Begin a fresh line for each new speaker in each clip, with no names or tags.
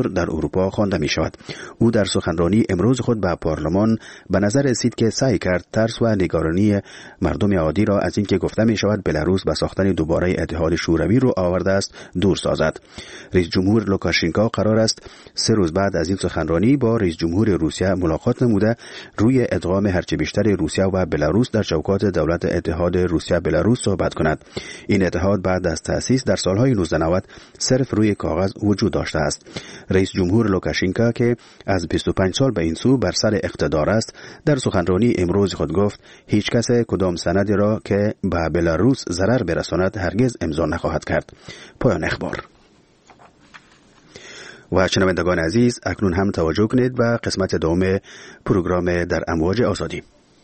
دیکتاتور در اروپا خوانده می شود. او در سخنرانی امروز خود به پارلمان به نظر رسید که سعی کرد ترس و نگرانی مردم عادی را از اینکه گفته می شود بلاروس به ساختن دوباره اتحاد شوروی رو آورده است دور سازد. رئیس جمهور لوکاشنکو قرار است 3 روز بعد از این سخنرانی با رئیس جمهور روسیه ملاقات نموده روی ادغام هرچه بیشتر روسیه و بلاروس در چوکات دولت اتحاد روسیه بلاروس صحبت کند. این اتحاد بعد از تأسیس در سالهای 1990 صرف روی کاغذ وجود داشته است. رئیس جمهور لوکاشنکو که از 25 سال به این سو بر سر اقتدار است، در سخنرانی امروز خود گفت هیچ کس کدام سندی را که به بلاروس ضرر برساند هرگز امضا نخواهد کرد. پایان اخبار. و شنوندگان عزیز، اکنون هم توجه کنید به قسمت دوم پروگرام در امواج آزادی.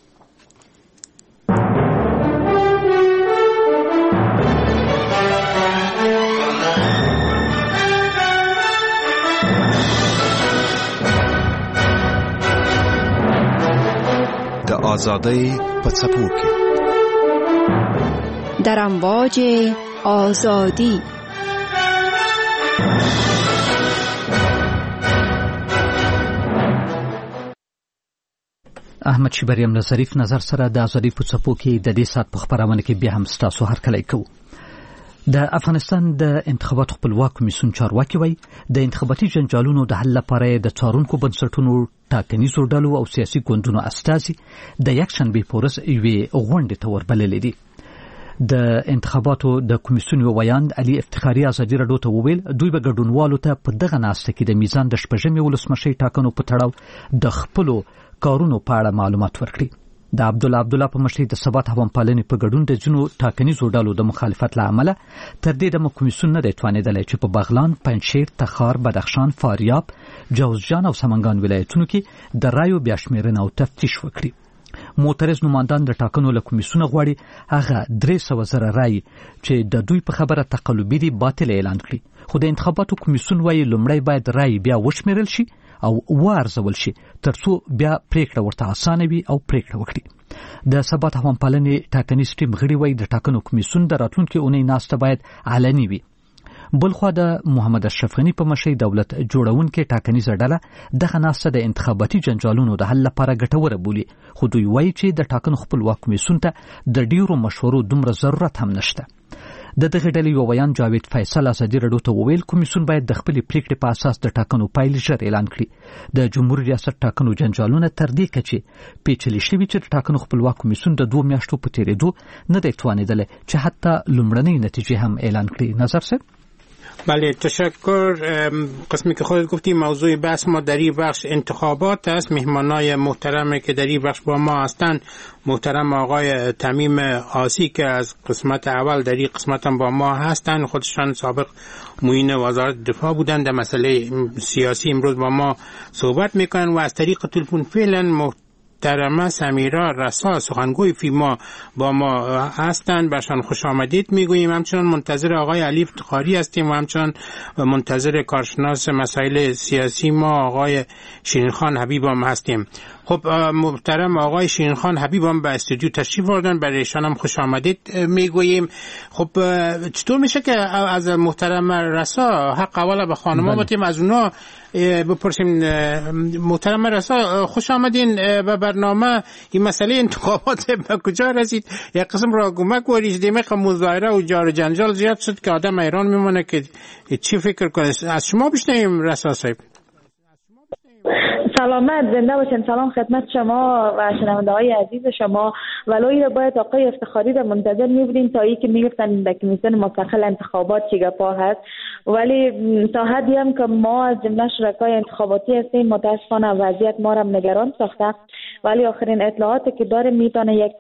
د آزادی په څپو کې
در امواج آزادی.
احمد شیبریم له ظریف نظر سره د آزادی په څپو کې د دې سات په خبرونه کې بیا هم ستاسو هرکلی کوو. د افغانستان د انتخاباتو خپلواک کمیسیون چارواکي وایي د انتخاباتي جنجالونو د حل لپاره د څارونکو بنسټونو ټاکنیزو ډلو او سیاسي ګوندونو استازي د یکشنبې په ورځ یوې غونډې ته وربللي دي. د انتخاباتو د کمیسیون ویاند علي افتخاري ازادي راډیو ته وویل دوی به ګډونوالو ته په دغه ناسته کې د میزان د شپږمې ولسمشۍ ټاکنو په تړاو د خپلو کارونو په اړه معلومات ورکړي. د عبدالله په مشرۍ د ثبات هوامپالنې په ګډون د ځینو ټاکنیزو ډلو د مخالفت له امله تر دې دمه کمیسیون نه دی توانېدلی چې په بغلان، پنجشیر، تخار، بدخشان، فاریاب، جوزجان او سمنګان ولایتونو کې د رایو بیاشمېرنه او تفتیش وکړي. معترض نمایندان د ټاکنو له کمیسیونه غواړي هغه 300,000 رای چې د دوی په خبره تقلبي دي باطل اعلان کړي. خو د انتخاباتو کمیسیون وایي لومړی باید رای بیا وشمېرل شي او وارزول شي ترڅو بیا پریکړه ورته اسانه وي او پریکړه وکړي. د ثبات هوامپالنې ټاکنیز ټیم غړي وایي د ټاکنو کمیسیون د راتلونکي اونۍ ناسته باید علني وي. بلخوا د محمد اشرف غني په مشرۍ دولت جوړونکې ټاکنیزه ډله دغه ناسته د انتخاباتي جنجالونو د حل لپاره ګټوره بولي، خو دوی وایي چې د ټاکنو خپلواک کمیسیون ته د ډیرو مشورو دومره ضرورت هم نشته. د دغه ډلې یو ویان جاوید فیصل ازادي راډیو ته وویل کمیسیون باید د خپلې پریکړې په اساس د ټاکنو پایلې ژر اعلان کړي. د جمهوریت ریاست ټاکنو جنجالونه تر دې کچې پیچلي شوي چې د ټاکنو خپلواک کمیسیون د 2 میاشتو په تیریدو نه دی توانېدلی چې حتی لومړنۍ نتیجې هم اعلان کړي. نظر صاحب؟
بله، تشکر. قسمی که خودت گفتی موضوع بحث ما در این بخش انتخابات است. مهمانای محترمی که در این بخش با ما هستند محترم آقای تمیم آسی که از قسمت اول در این قسمت هم با ما هستند، خودشان سابق معین وزارت دفاع بودند، در مسئله سیاسی امروز با ما صحبت میکنن و از طریق تلفن فعلا محترمه سمیرا رسا سخنگوی فیما با ما هستند. برشان خوش آمدید میگوییم. همچنان منتظر آقای علی افتخاری هستیم و همچنان منتظر کارشناس مسائل سیاسی ما آقای شیرین خان حبیب هم هستیم. خب محترم آقای شیرین خان حبیب هم به استودیو تشریف آوردن، برای ایشان هم خوش آمدید میگوییم. خب چطور میشه که از محترم رسا حق اولا به خانم‌ها باتیم از اونا بپرسیم. محترم رسا خوش آمدین به برنامه. این مسئله انتخابات به کجا رسید؟ یک قسم را گمک و ریزدیمق مظاهره و جار جنجال زیاد شد که آدم ایران میمونه که چی فکر کنه. از شما بشنویم رسا صاحب.
سلامت، زنده باشین. سلام خدمت شما و شنونده های عزیز شما. ولایی را باید آقای افتخاری را منتظر میبودیم تا ای که میگفتن در کمیسیون مستقل انتخابات چی گپا هست، ولی تا حدی هم که ما از جمله شرکای انتخاباتی هستیم متاسفانه وضعیت ما را نگران ساخته، ولی آخرین اطلاعاتی که داره میتونه یک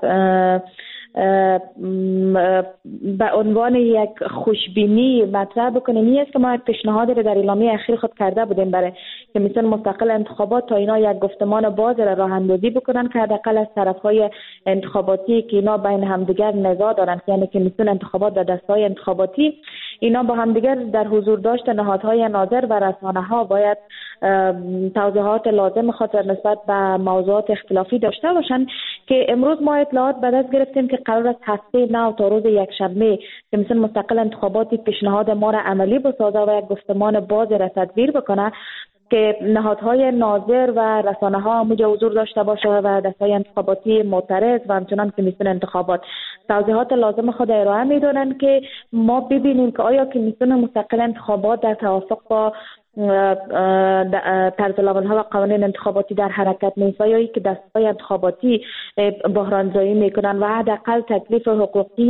به عنوان یک خوشبینی مطرح بکنیم. این است که ما یک پیشنهاد را در اعلامیه اخیر خود کرده بودیم برای کمیسیون مستقل انتخابات تا اینا یک گفتمان باز را راه اندازی بکنن که حداقل از طرفهای انتخاباتی که اینا بین همدیگر نزاع دارن، یعنی کمیسیون انتخابات و دسته‌های انتخاباتی، اینا با هم دیگر در حضور داشت نهادهای ناظر و رسانه ها باید توضیحات لازم خود نسبت به موضوعات اختلافی داشته باشند که امروز ما اطلاعات به دست گرفتیم که قرار است هفته 9 تا روز یکشنبه کمیسیون مستقل انتخاباتی پیشنهاد ما را عملی بسازه و یک گفتمان باز را تدبیر بکنه که نهادهای ناظر و رسانه ها همونجا حضور داشته باشه و دستای انتخاباتی معترض و همچنان کمیسیون انتخابات توضیحات لازم خود ارائه میدونن که ما ببینیم که آیا کمیسیون مستقل انتخابات در توافق با طرزالعمل‌ها و قوانین انتخاباتی در حرکت نیست و یا ای که دستای انتخاباتی بحرانزایی میکنن و حداقل تکلیف حقوقی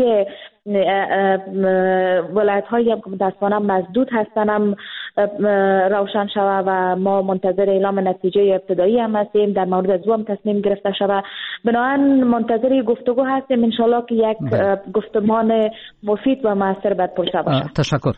ولایت‌هایی هم که متأسفانه مسدود هستن هم روشن شود و ما منتظر اعلام نتیجه ابتدایی هم هستیم. در مورد از او هم تصمیم گرفته شود. بنابراین منتظر گفتگو هستیم انشالله که یک گفتمان مفید و موثر باید پرسه باشه.
تشکر.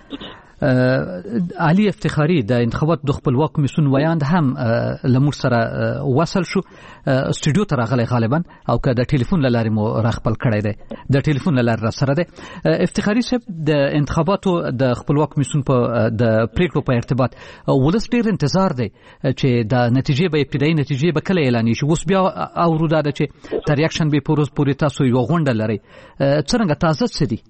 علي افتخاري د انتخابات د خپلواک کمیسیون ویاند هم لمر سره وصل شو استودیو ته راغلی غالبا او که د ټلیفون لارې مو راخپل کړی دی د ټلیفون لارې سره دی. افتخاري صاحب د انتخاباتو د خپلواک کمیسیون په د پریکړو په ارتباط ولس ډیر انتظار دی چې د نتیجې به ابتدایي نتیجې به کله اعلان شي. اوس بیا اورو دا چې تر یک شنبه پورې تاسو یو غونډه لرئ. څنګه تازه څه دي؟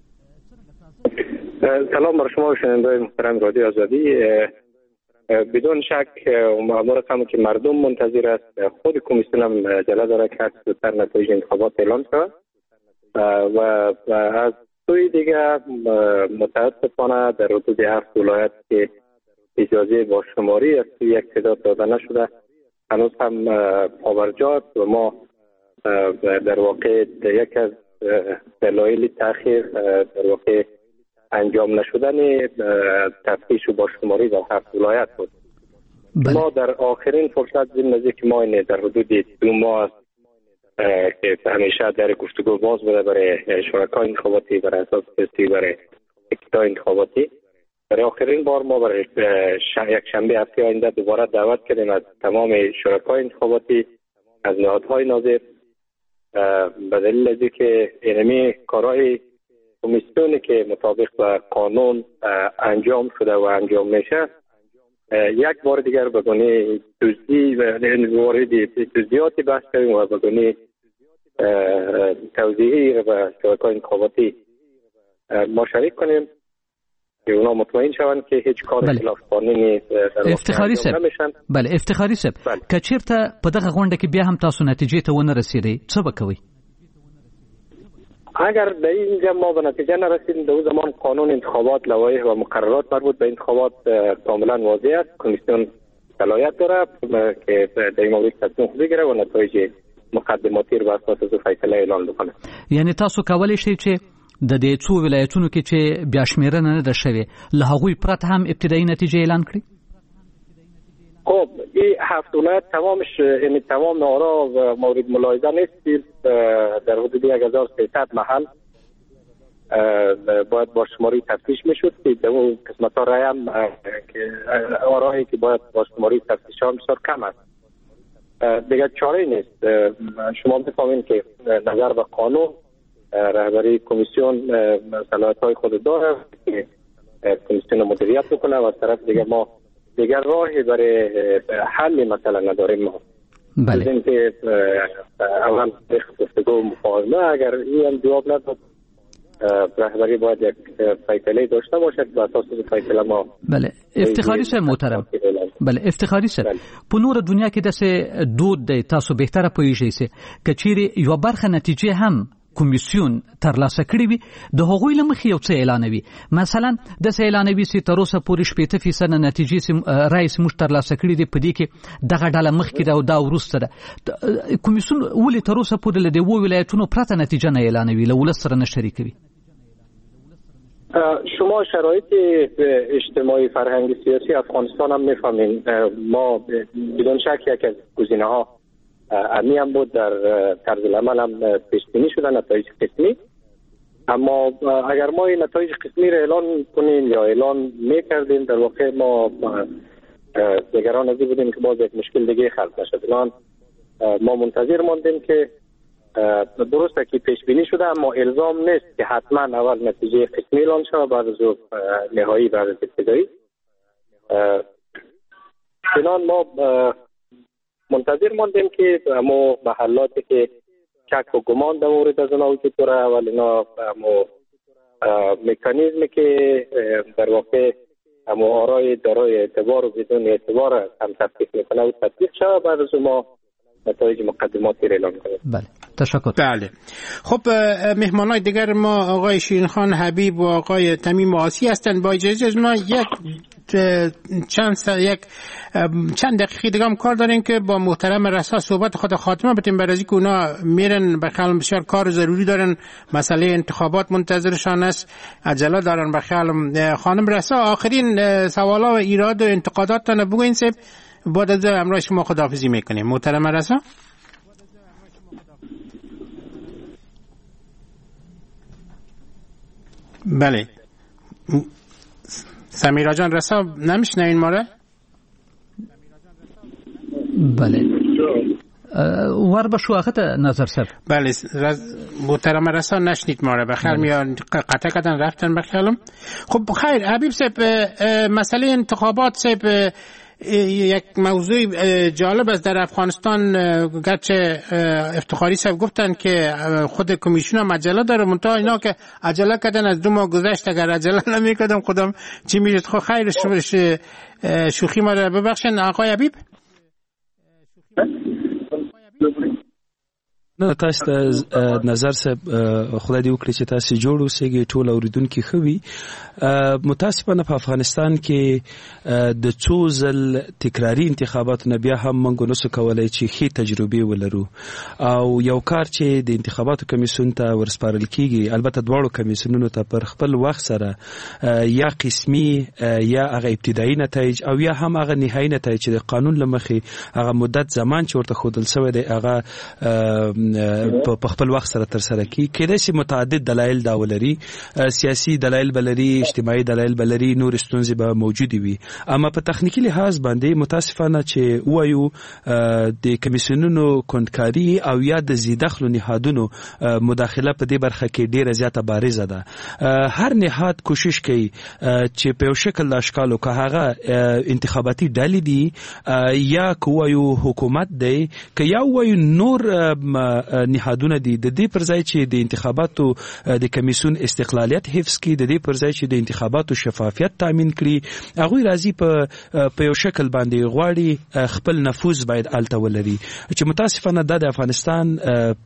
سلام بر شما شنوندگان محترم رادیو آزادی. بدون شک ما رقم که مردم منتظر است. خود کمیسیون هم عجله داره که زودتر نتایج انتخابات اعلام شود و از سوی دیگه متاسفانه در حدود 7 ولایت که اجازه با شماری از سوی یک تعداد داده نشده هنوز هم پابرجاست و ما در واقع یک از دلایل تأخیر در واقع انجام نشدن تفتیش و باششماری در 7 ولایت بود. ما در آخرین فرصت نزدیک ما اینه در حدود 2 ماه که همیشه در گفتگو باز بوده برای شرکای انتخاباتی برای اساس تستی برای اکتای انتخاباتی. برای آخرین بار ما برای یک شنبه هفته آینده دوباره دعوت کردیم از تمام شرکای انتخاباتی از نهادهای ناظر به دلیل از اینکه اینمی کارهای کمیسیونی که مطابق با قانون انجام شده و انجام میشه یک بار دیگر به گونه دزدی و وارد دزدیاتی بحث کردیم و به گونه توضیحی و شرکای انتخاباتی ما شریک کنیم که اونا مطمئن شوند که هیچ کار خلاف قانونی
افتخاری صاحب بله افتخاری صاحب که چیرته په دغه غونډه کې بیا هم تاسو نتیجې ته ونه رسیدئ څه به کوئ؟
اگر در اینجا ما به نتیجه نرسیدیم در زمان قانون انتخابات لوایح و مقررات مربوط به انتخابات کاملا واضح است. کمیسیون صلاحیت داره که در این مورد تصمیم خود بگیره و نتایج مقدماتی رو بر اساس فیصله اعلان بکنه.
یعنی تاسو کولی شئ چې د دې څو ولایتونو کې چې بیا شمیرنه نه ده شوې له هغوی پرته هم ابتدایي نتیجه اعلان کړي؟
خب این 7 ولایت تمامش یعنی تمام آرا و مورد ملاحظه نیست. در حدود 1300 محل باید با شماری تفتیش میشد که در اون قسمت ها رای هم آراهی که باید با شماری تفتیش ها بسیار کم است. دیگر چاره نیست. شما بفهمید که نظر به قانون رهبری کمیسیون صلاحیت های خود داره که کمیسیون مدیریت بکنه و از طرف دیگر ما دیگر راهی برای حل مثلا نداریم. ما
بله
اینکه اول گفتگو مفاهمه اگر این جواب نداد رهبری باید یک فیصله داشته باشد و اساس فیصله ما.
بله افتخاری صاحب محترم. بله افتخاری صاحب په نور دنیا کې داسې دود دی تاسو بهتره پوهیږئ چې کچېرې یو برخه نتیجه هم کمیسیون ترلاسه کړي وي د هغوی له مخې یو څه اعلانوي مثلا داسې اعلانوي چې تر اوسه پورې 80% نتیجې رایې موږ ترلاسه کړي دي په دې کې دغه ډله مخکې ده او دا وروسته ده. کمیسیون ولې تر اوسه پورې له دې ولایتونو پرته نتیجه نه اعلانوي له ولس سره نه شریکوي؟
شما شرایط اجتماعی فرهنگی سیاسی افغانستان هم میفهمین. ما بدون شک یک از گزینه ها امی هم بود در طرز العمل هم پیشبینی شده نتایج قسمی. اما اگر ما این نتایج قسمی را اعلان کنیم یا اعلان میکردیم در واقع ما نگران از این بودیم که باز یک مشکل دیگه خلق نشد. الان ما منتظر ماندیم که درسته که پیش بینی شده، اما الزام نیست که حتما اول نتیجه قسمی اعلام شود بعد از نهایی بعد از ابتدایی. چنان ما منتظر ماندیم که اما محلاتی که شک و گمان در مورد از اونا وجود داره، ولی اینا مکانیزمی که در واقع آرای دارای اعتبار و بدون اعتبار هم تطبیق میکنه و تطبیق شود بعد از ما نتایج مقدماتی را اعلام کنیم.
بله، تشکر.
بله. خب مهمانای دیگر ما آقای شیرینخان حبیب و آقای تمیم آسی هستند. با اجازه از ما چند دقیقه دیگه هم کار داریم که با محترم رسا صحبت خود خاتمه بدیم، برای اینکه اونا میرن بخیالم بسیار کار ضروری دارن، مسئله انتخابات منتظرشان است، عجله دارن. بخیالم خانم رسا آخرین سوالا و ایراد و انتقاداتتان بگوین سب بعد از همراه شما خداحافظی میکنیم. محترم رسا. بله سمیرا جان رسا نمیشنوین ما را؟
بله ور بشو آخه نظر سب.
بله محترم رسا نشنید ما را بخیر میان قطع کردن رفتن بخیرم. خب خیر حبیب سب، مسئله انتخابات سب یک موضوع جالب است در افغانستان. گرچه افتخاری صاحب گفتن که خود کمیسیون هم عجله داره، منتها اینا که عجله کردن از 2 ماه گذشت، اگر عجله نمی‌کردم خودم چی میشد. خب خیر شوخی ما رو ببخشن. آقای حبیب
نه تاسو نظر صاحب خدای دې وکړي چې تاسو جوړ اوسئ ټول اوریدونکو خوي. متاسفانه په افغانستان کې د څو ځل تکراری انتخاباتو بیا هم موږ نو څه کولای چې خې تجربه ولرو او یو کار چې د انتخاباتو کمیسیون ته ورسپارل کیږي، البته دواړو کمیسیونونو ته پر خپل وخت سره یا قسمی یا هغه ابتدایي نتایج او یا هم هغه نهایي نتایج چې د قانون لمخې هغه مدت زمان چې ورته خودل شوی دی هغه په خپل وخت سره تر سره کېدای شي متعدد دلایل دا ولري، سیاسي دلایل بلري، اجتماعي دلایل بلري، نور ستونزې به موجود وي. اما په تخنیکی لحاظ باندې متاسفانه چې وایو د کمیسیونونو کندکاری او یا د زیدخلو نهادونو مداخله په دې برخه کې ډیره زیاته بارزه ده. هر نهاد کوشش کوي چې په یو شکل د اشکالو که هغه انتخاباتي ډلې دي یا کوایو حکومت دی که یا وایو نور نهادونه دي، د دې پر ځای چې د انتخاباتو د کمیسیون استقلالیت حفظ کړي، د دې پر ځای چې د انتخاباتو شفافیت تامین کړي، هغه راځي په یو شکل باندې غواړي خپل نفوذ باید الته ولري چې متاسفانه د افغانستان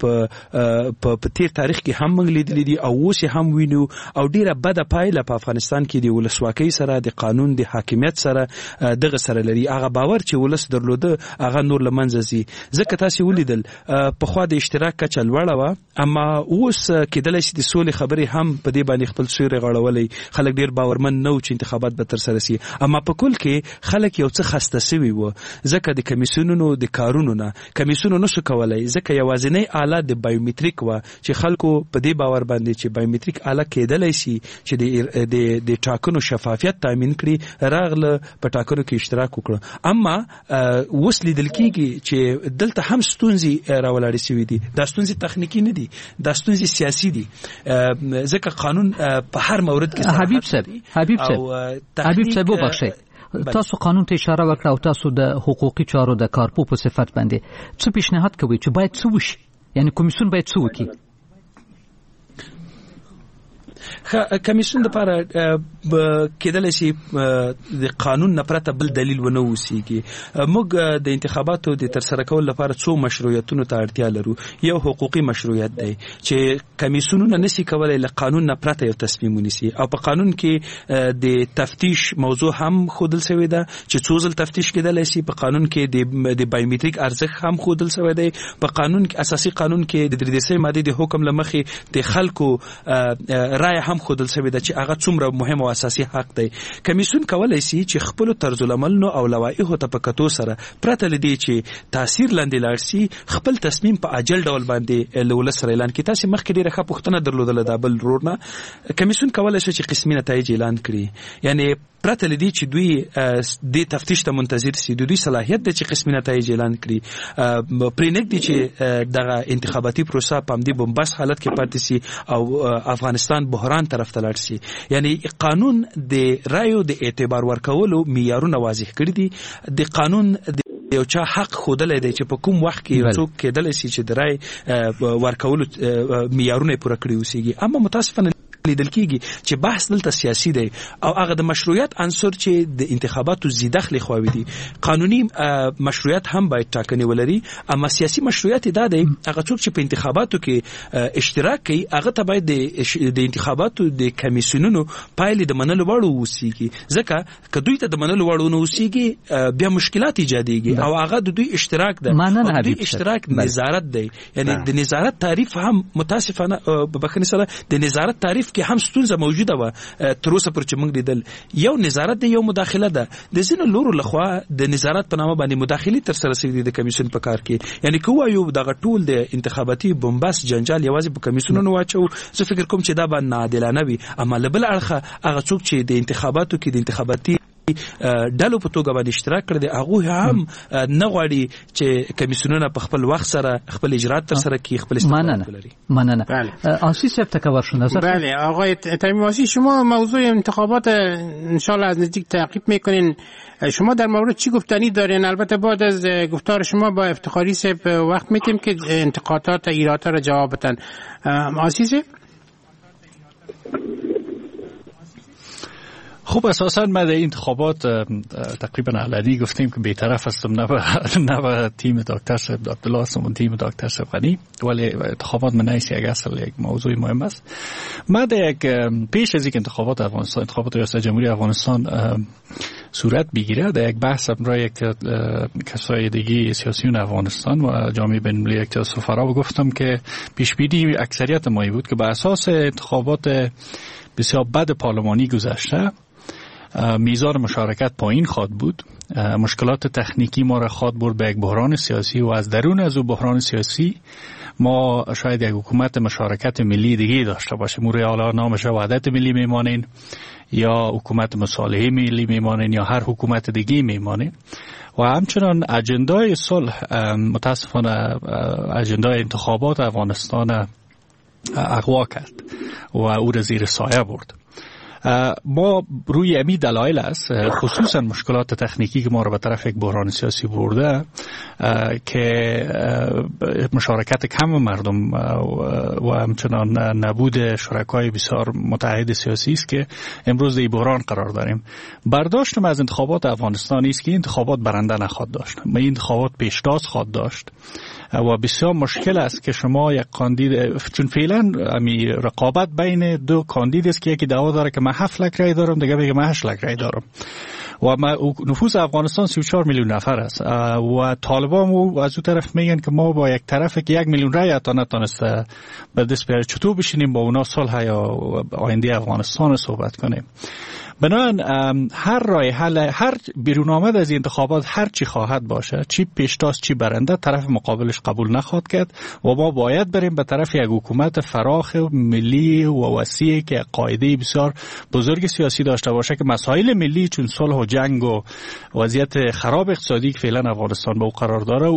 په تیر تاریخ کې هم موږ لیدلي دي او اوس هم وینو او ډیره بده پایله په افغانستان کې د ولسواکۍ سره د قانون د حاکمیت سره دغه سره لري. هغه باور چې ولس درلوده هغه نور لمنځه ځي. ځکه تاسو ولیدل په خو د اشتراک کچه لوړه و، اما اوس کېدلای شي د سولې خبرې هم په دې باندې خپل سوري غړولې. خلک ډیر باورمن نه و چې انتخابات به تر سره شي، اما په کل کې خلک یو څه خسته شوي و ځکه د کمیسیونونو د کارونو نه کمیسیونونو نشو کولای، ځکه یوازینی آله د بایومټریک و چې خلکو په دې باور باندې چې بایومټریک آله کېدلای شي چې د ټاکنو شفافیت تامین کړي راغله په ټاکنو کې اشتراک وکړه. اما اوس لیدل کېږي چې دلته هم ستونزې راولاړې شوي دي. دا ستونزې تخنیکی نه دي، دا ستونزې سیاسي دي، ځکه قانون په هر مورد کې
حبیب صاحب وبخښئ تاسو قانون ته اشاره وکړه او تاسو د حقوقي چارو د کارپو په صفت باندې څه پیشنهاد کوي چې باید څه وشي، یعنی کمیسیون باید څه وکړي؟
کمیسیون لپاره کېدلی شي د قانون نه پرته بل دلیل ونه اوسېږي. موږ د انتخاباتو د ترسره کولو لپاره څو مشروعیتونو ته اړتیا لرو. یو حقوقي مشروعیت دی چې کمیسیونونه نشي کولای له قانون نه پرته یو تصمیم ونیسي، او په قانون کې د تفتیش موضوع هم ښودل شوی ده چې څو ځل تفتیش کېدلی شي. په قانون کې د بایومټریک ارزښت هم ښودل شوی دی. په قانون کې اساسي قانون کې د 33 ماده د حکم لمخې د خلکو رائے هم خودل شوی ده چې هغه څومره مهم او اساسي حق دی. کمیسیون کولای شي چې خپل طرز العملونو او لوایحو ته په کتو سره پرته لدی چې تاثیر لاندې لاړ شي خپل تصمیم په عاجل ډول باندې له سره اعلان کړي. تاسو مخکې ډیره ښه پوښتنه درلودله د بل رورنه. کمیسیون کولای شي چې قسمي نتایج اعلان کړي، یعنی پرته لدی چې دوی د تفتیش ته منتظر سي، دوی صلاحیت د چې قسمي نتایج اعلان کړي، پرېنګ دي چې دغه انتخاباتي پروسه په همدې بمبست حالت کې پاتې سي او افغانستان بحران طرف ته لاړ سي. یعنی قانون د رایو د اعتبار ورکولو معیارونه واضح کړی دي. د قانون یو چا حق خودلې دی چې په کوم وخت کې څوک کېدل شي چې د رای ورکولو معیارونه پوره کړی اوسېږي. اما متاسفانه لیدل کېږي چې بحث دلته سیاسي دی او هغه د مشروعیت عنصر چې د انتخاباتو زیدخل خواوي دي. قانوني مشروعیت هم باید ټاکنې ولري، اما سیاسي مشروعیت دا دی هغه څوک چې په انتخاباتو کې اشتراک کوي هغه ته باید د انتخاباتو د کمیسیونونو پایلې د منلو وړ اوسېږي، ځکه که دوی ته د منلو وړ نه اوسېږي بیا مشکلات ایجادېږي او هغه د دوی اشتراک ده. دوی اشتراک نظارت دی، یعنی د نظارت تعریف هم متاسفانه بخښنې سره د نظارت تعریف کې هم ستونزه موجوده و. تر اوسه پر چې موږ لیدل یو نظارت دی، یو مداخله ده. د ځینو لورو لخوا د نظارت په نامه باندې مداخلې تر سره شوې د کمیسیون په کار کې. یعنی کوه یو دغه ټول د انتخاباتي بمبست جنجال یوازې په کمیسیونونو واچو، زه فکر کوم چې دا به ناعادلانه وي. اما له بل اړخه هغه څوک چې د انتخاباتو کې د انتخاباتي ډلو په توګه باندې اشتراک کړی دی هغه هم نه غواړي چې کمیسیونونه په خپل وخت سره خپل اجرات تر سره کړي، خپل استقلال ولري.
مننه. آسی صاحب تکور شو نظر.
بله آقای تمیم آسی، شما موضوع انتخابات انشالله از نزدیک تعقیب میکنین. شما در مورد چی گفتنی دارین؟ البته بعد از گفتار شما با افتخاری صاحب وقت میتیم که انتقادات ایرادات را جواب بدن. آسی صاحب
خب اساساً ما در انتخابات تقریبا علنی گفتیم که بی‌طرف هستم، نه به تیم دکتر صاحب عبدالله هستم و تیم دکتر صاحب غنی، ولی انتخابات من نیست یک اصل یک موضوع مهم است. ما در یک پیش از اینکه انتخابات افغانستان، انتخابات ریاست جمهوری افغانستان صورت بگیره، در یک بحث را یک کسای دیگه سیاسیون افغانستان و جامعه بین‌المللی یک سفرا گفتم که پیش بینی اکثریت ما بود که به اساس انتخابات بسیار بد پارلمانی گذشته میزان مشارکت پایین خواهد بود، مشکلات تکنیکی ما را خواهد برد به یک بحران سیاسی و از درون از اون بحران سیاسی ما شاید یک حکومت مشارکت ملی دیگه داشته باشیم. موری حالا نامش وحدت ملی میمانین یا حکومت مصالحه ملی میمانین یا هر حکومت دیگه میمانین. و همچنان اجندای صلح متاسفانه اجندای انتخابات افغانستان اغوا کرد و او را زیر سایه برد. ما روی امی دلایل است، خصوصا مشکلات تکنیکی که ما را به طرف یک بحران سیاسی برده که مشارکت کم مردم و همچنان نبود شرکای بسیار متحد سیاسی است که امروز در بحران قرار داریم. برداشتم از انتخابات افغانستان است که انتخابات برنده نخواهد داشت، ما این انتخابات پیشتاز خواهد داشت و بسیار مشکل است که شما یک کاندید، چون فعلا امی رقابت بین دو کاندید است که یکی دعوا داره که من 7 لک رای دارم، دیگه میگه من 8 لک رای دارم و نفوس افغانستان 34 میلیون نفر است و طالبان از اون طرف میگن که ما با یک طرف که 1 میلیون رای حتی نتونسته به دست بیاره چطور بشینیم با اونا صلح یا آینده افغانستان صحبت کنیم. بنابراین هر رای حل، هر بیرون آمد از انتخابات هر چی خواهد باشه، چی پیشتاز چی برنده، طرف مقابلش قبول نخواهد کرد و ما باید بریم به طرف یک حکومت فراخ ملی و وسیع که قاعده بسیار بزرگ سیاسی داشته باشه که مسائل ملی چون صلح و جنگ و وضعیت خراب اقتصادی که فعلا افغانستان به او قرار داره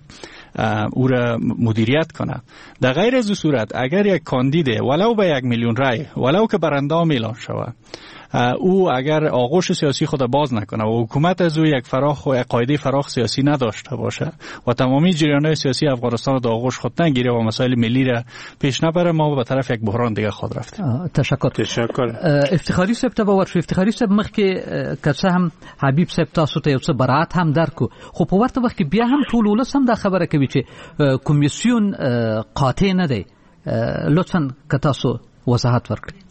او را مدیریت کنه. در غیر از صورت اگر یک کاندید ولو به 1 میلیون رای ولو که برنده اعلام شود او اگر آغوش سیاسی خود باز نکنه و حکومت از او یک فراخ و قاعده فراخ سیاسی نداشته باشه و تمامی جریان‌های سیاسی افغانستان را در آغوش خود نگیره و مسائل ملی را پیش نبره، ما به طرف یک بحران دیگه خود رفتیم.
تشکر. افتخاری صاحب ته ورشو. افتخاری صاحب مخکې کڅه هم حبیب صاحب تاسو ته یو څه برات هم درکو، خو په ورته وخت کې بیا هم ټول ولس هم دا خبره کوي چې کمیسیون قاطع نه دی. لطفاً که تاسو وضاحت ورکړئ.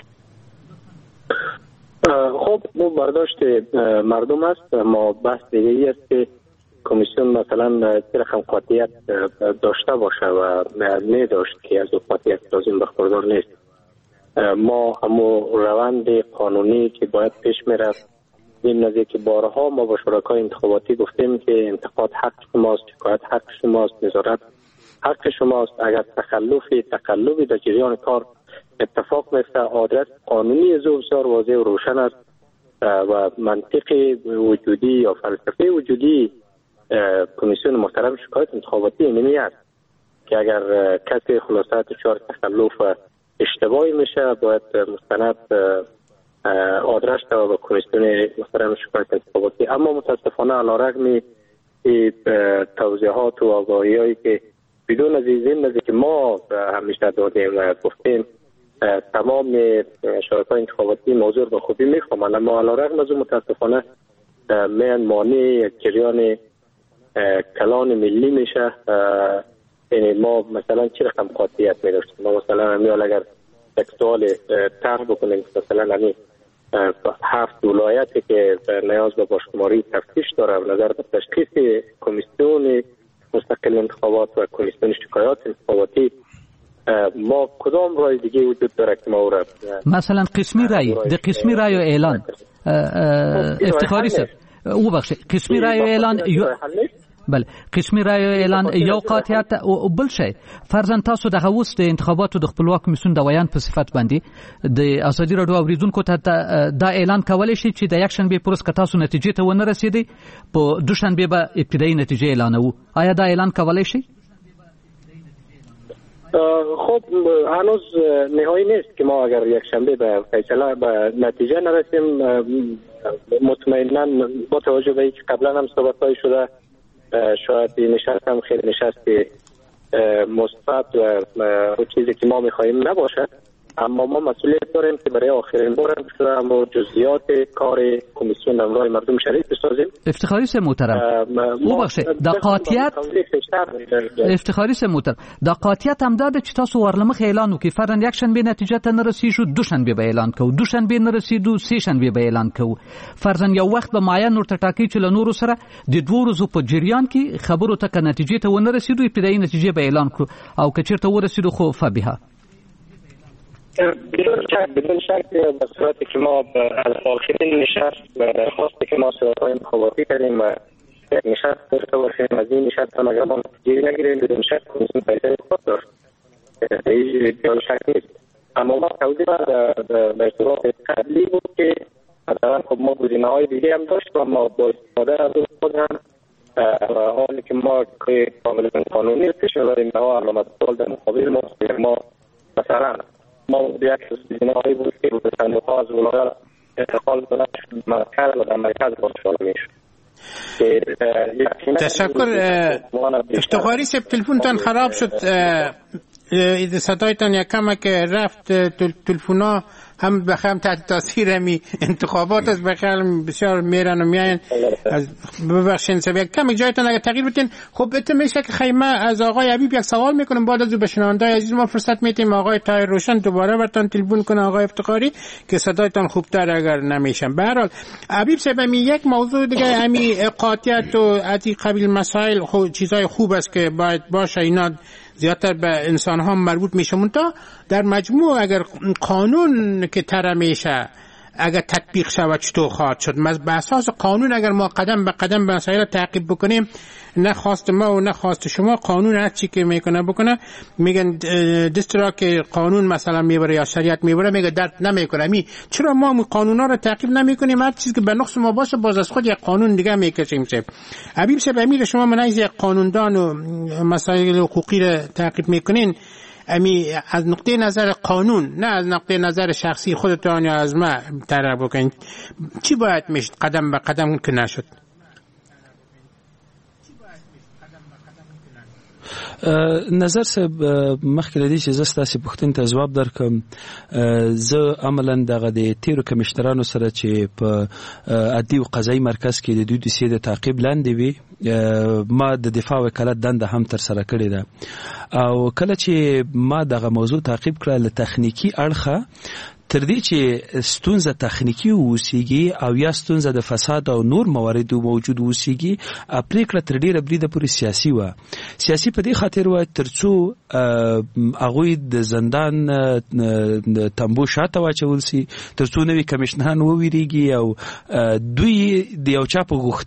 خب مو برداشت مردم است، ما بحث دیگه ای است که کمیسیون مثلا چه رقم قاطعیت داشته باشه و نه داشت که از قاطعیت لازم برخوردار نیست. ما همو روند قانونی که باید پیش میرفت این نظر که بارها ما با شرکای انتخاباتی گفتیم که انتقاد حق شماست، شکایت حق شماست، نظارت حق شماست. اگر تقلبی در جریان کار اتفاق میفته، عادت قانونی از بسیار واضح و روشن است و منطق وجودی یا فلسفه وجودی کمیسیون محترم شکایت انتخاباتی اینمی است که اگر کسی خلاصه دچار تخلف اشتباهی میشه باید مستند آدرس شود به کمیسیون محترم شکایت انتخاباتی. اما متاسفانه علیرغم توضیحات و آگاهی‌هایی که بدون از این که ما همیشه دادیم و گفتیم تمام شرکای انتخاباتی موضوع به خوبی میفهمند، اما علیرغم از متاسفانه مانع جریان کلان ملی میشه. یعنی ما مثلا چه رقم قاطعیت می‌داشتیم؟ ما مثلا اگر یک سوال طرح بکنیم مثلا 7 ولایتی که نیاز به باشگماری تفتیش داره و نظر به تشخیص کمیسیون مستقل انتخابات و کمیسیون شکایات انتخاباتی، ما کدام رای دیگه وجود داره که ما را
مثلا قسمی رای قسمی رای و اعلان افتخاری سر او بخش قسمی رای و اعلان بله قسمی رای و اعلان یو قاطعیت او بل شي فرضاً تاسو دغه اوس د انتخاباتو د خپلواک کمیسیون د ویان په صفت باندې د ازادي رادیو اوریدونکو ته دا اعلان کولای شي چې د یک شنبه پروس که تاسو نتیجې ته ونه رسیدي په دوشنبه به ابتدایي نتیجې اعلانوو. آیا دا اعلان کولای شي؟
خب هنوز نهایی نیست که ما اگر یک شنبه به فیصله به نتیجه نرسیم، مطمئنا با توجه به اینکه قبلا هم صحبت‌های شده شاید نشست هم خیلی نشست مثبت و چیزی که ما می‌خواهیم نباشد، اما ما مسئولیت داریم که برای آخرین بار هم جزئیات کار کمیسیون امرای مردم شریک بسازیم.
افتخاری سه محترم او بخشه دا قاطعیت افتخاری سه محترم دا قاطعیت هم داده چې تاسو ورلمخ اعلان وکړي فرضاً یک شنبه نتیجه ته نرسیږو دوشنبه به اعلان کوو، دوشنبه نرسیدو سه شنبه به اعلان کوو، فرضاً یو وخت به معین نور ټاکي چې له نورو سره د 2 ورځو په جریان کې خبرو ته که نتیجه ته ونه رسیدو ابتدایي نتیجه به اعلان کړو او که چیرته ورسیدو خو فبها
بدون شک به صورتی که ما از آخرین نشست و درخواستی که ما صورتهای انتخاباتی کردیم و نشست داشته باشیم از این نشست هم اگر ما نتیجه نگیریم بدون شک کمیسیون فیصله خود داشت، بدون شک نیست. اما ما توضیح به اشتراط قبلی بود که مثلا خب ما گزینه‌های دیگه هم داشت و ما با استفاده از خود هم و حالی که ما کاملا قانونی پیش می‌بریم و علامت سوال در مقابل ما مثلا ما یک گزینه‌ای بود که به صندوق‌ها از ولایت انتقال کنند مرکز و در مرکز باشگاه میشه.
تشکر. افتخاری سب تلفنتان خراب شد، صدایتان یکم که رفت تلفنا هم بخم تحت تاثیر همی انتخابات است بخیال بسیار میرن و میاین ببخشین سب یک کم جایتان اگر تغییر بتین. خب بهتر میشه که خیمه از آقای حبیب یک سوال میکنم بعد از او به شنونده‌های عزیز ما فرصت میتیم آقای طاهر روشن دوباره براتون تلفن کنه آقای افتخاری که صدایتان خوبتر اگر نمیشن. به هر حال حبیب صاحب یک موضوع دیگه همی قاطعیت و از قبیل مسائل چیزای خوب است که باید باشه، اینا زیادتر به انسان ها مربوط میشه، منتها در مجموع اگر قانون که طرح میشه اگر تطبیق شود چطور خواهد شد؟ به اساس قانون اگر ما قدم به قدم مسائل تعقیب بکنیم، نه خواست ما و نه خواست شما، قانون هر چی که میکنه بکنه، میگن دستورا که قانون مثلا میبره یا شریعت میبره میگه درد نمیکنه. چرا ما قانونا رو تعقیب نمیکنیم؟ هر چیزی که به نقص ما باشه باز از خود یک قانون دیگه میکشیم. حبیب صاحب امیر شما منایز یک قانوندان و مسائل حقوقی رو تعقیب میکنین، از نقطه نظر قانون نه از نقطه نظر شخصی خودتان یا از ما طرح بکنید، چی باید میشد قدم به قدم که نشد؟
نظر صاحب مخکې لدی چې زه ستاسو پوښتنې ته ځواب درکم، زه عملاً دغه د تیرو کمشنرانو سره چې په عدلي او قضایي مرکز کې د دوی د سیده تعقیب لاندې وي ما د دفاع وکالت دنده هم تر سره کړې ده او کله چې ما دغه موضوع تعقیب کړه له تخنیکی اړخه تر دې چې ستونزه تخنیکی اوسېږي او یا ستونزه د فساد او نور مواردو موجود اوسېږي، پرېکړه تر ډېره بریده پورې سیاسي وه. سیاسي په دې خاطر وه تر څو هغوی د زندان تنبو شاته واچول سي، تر څو نوي کمیشنران وویریږي او دوی د یو چا په غوښتنه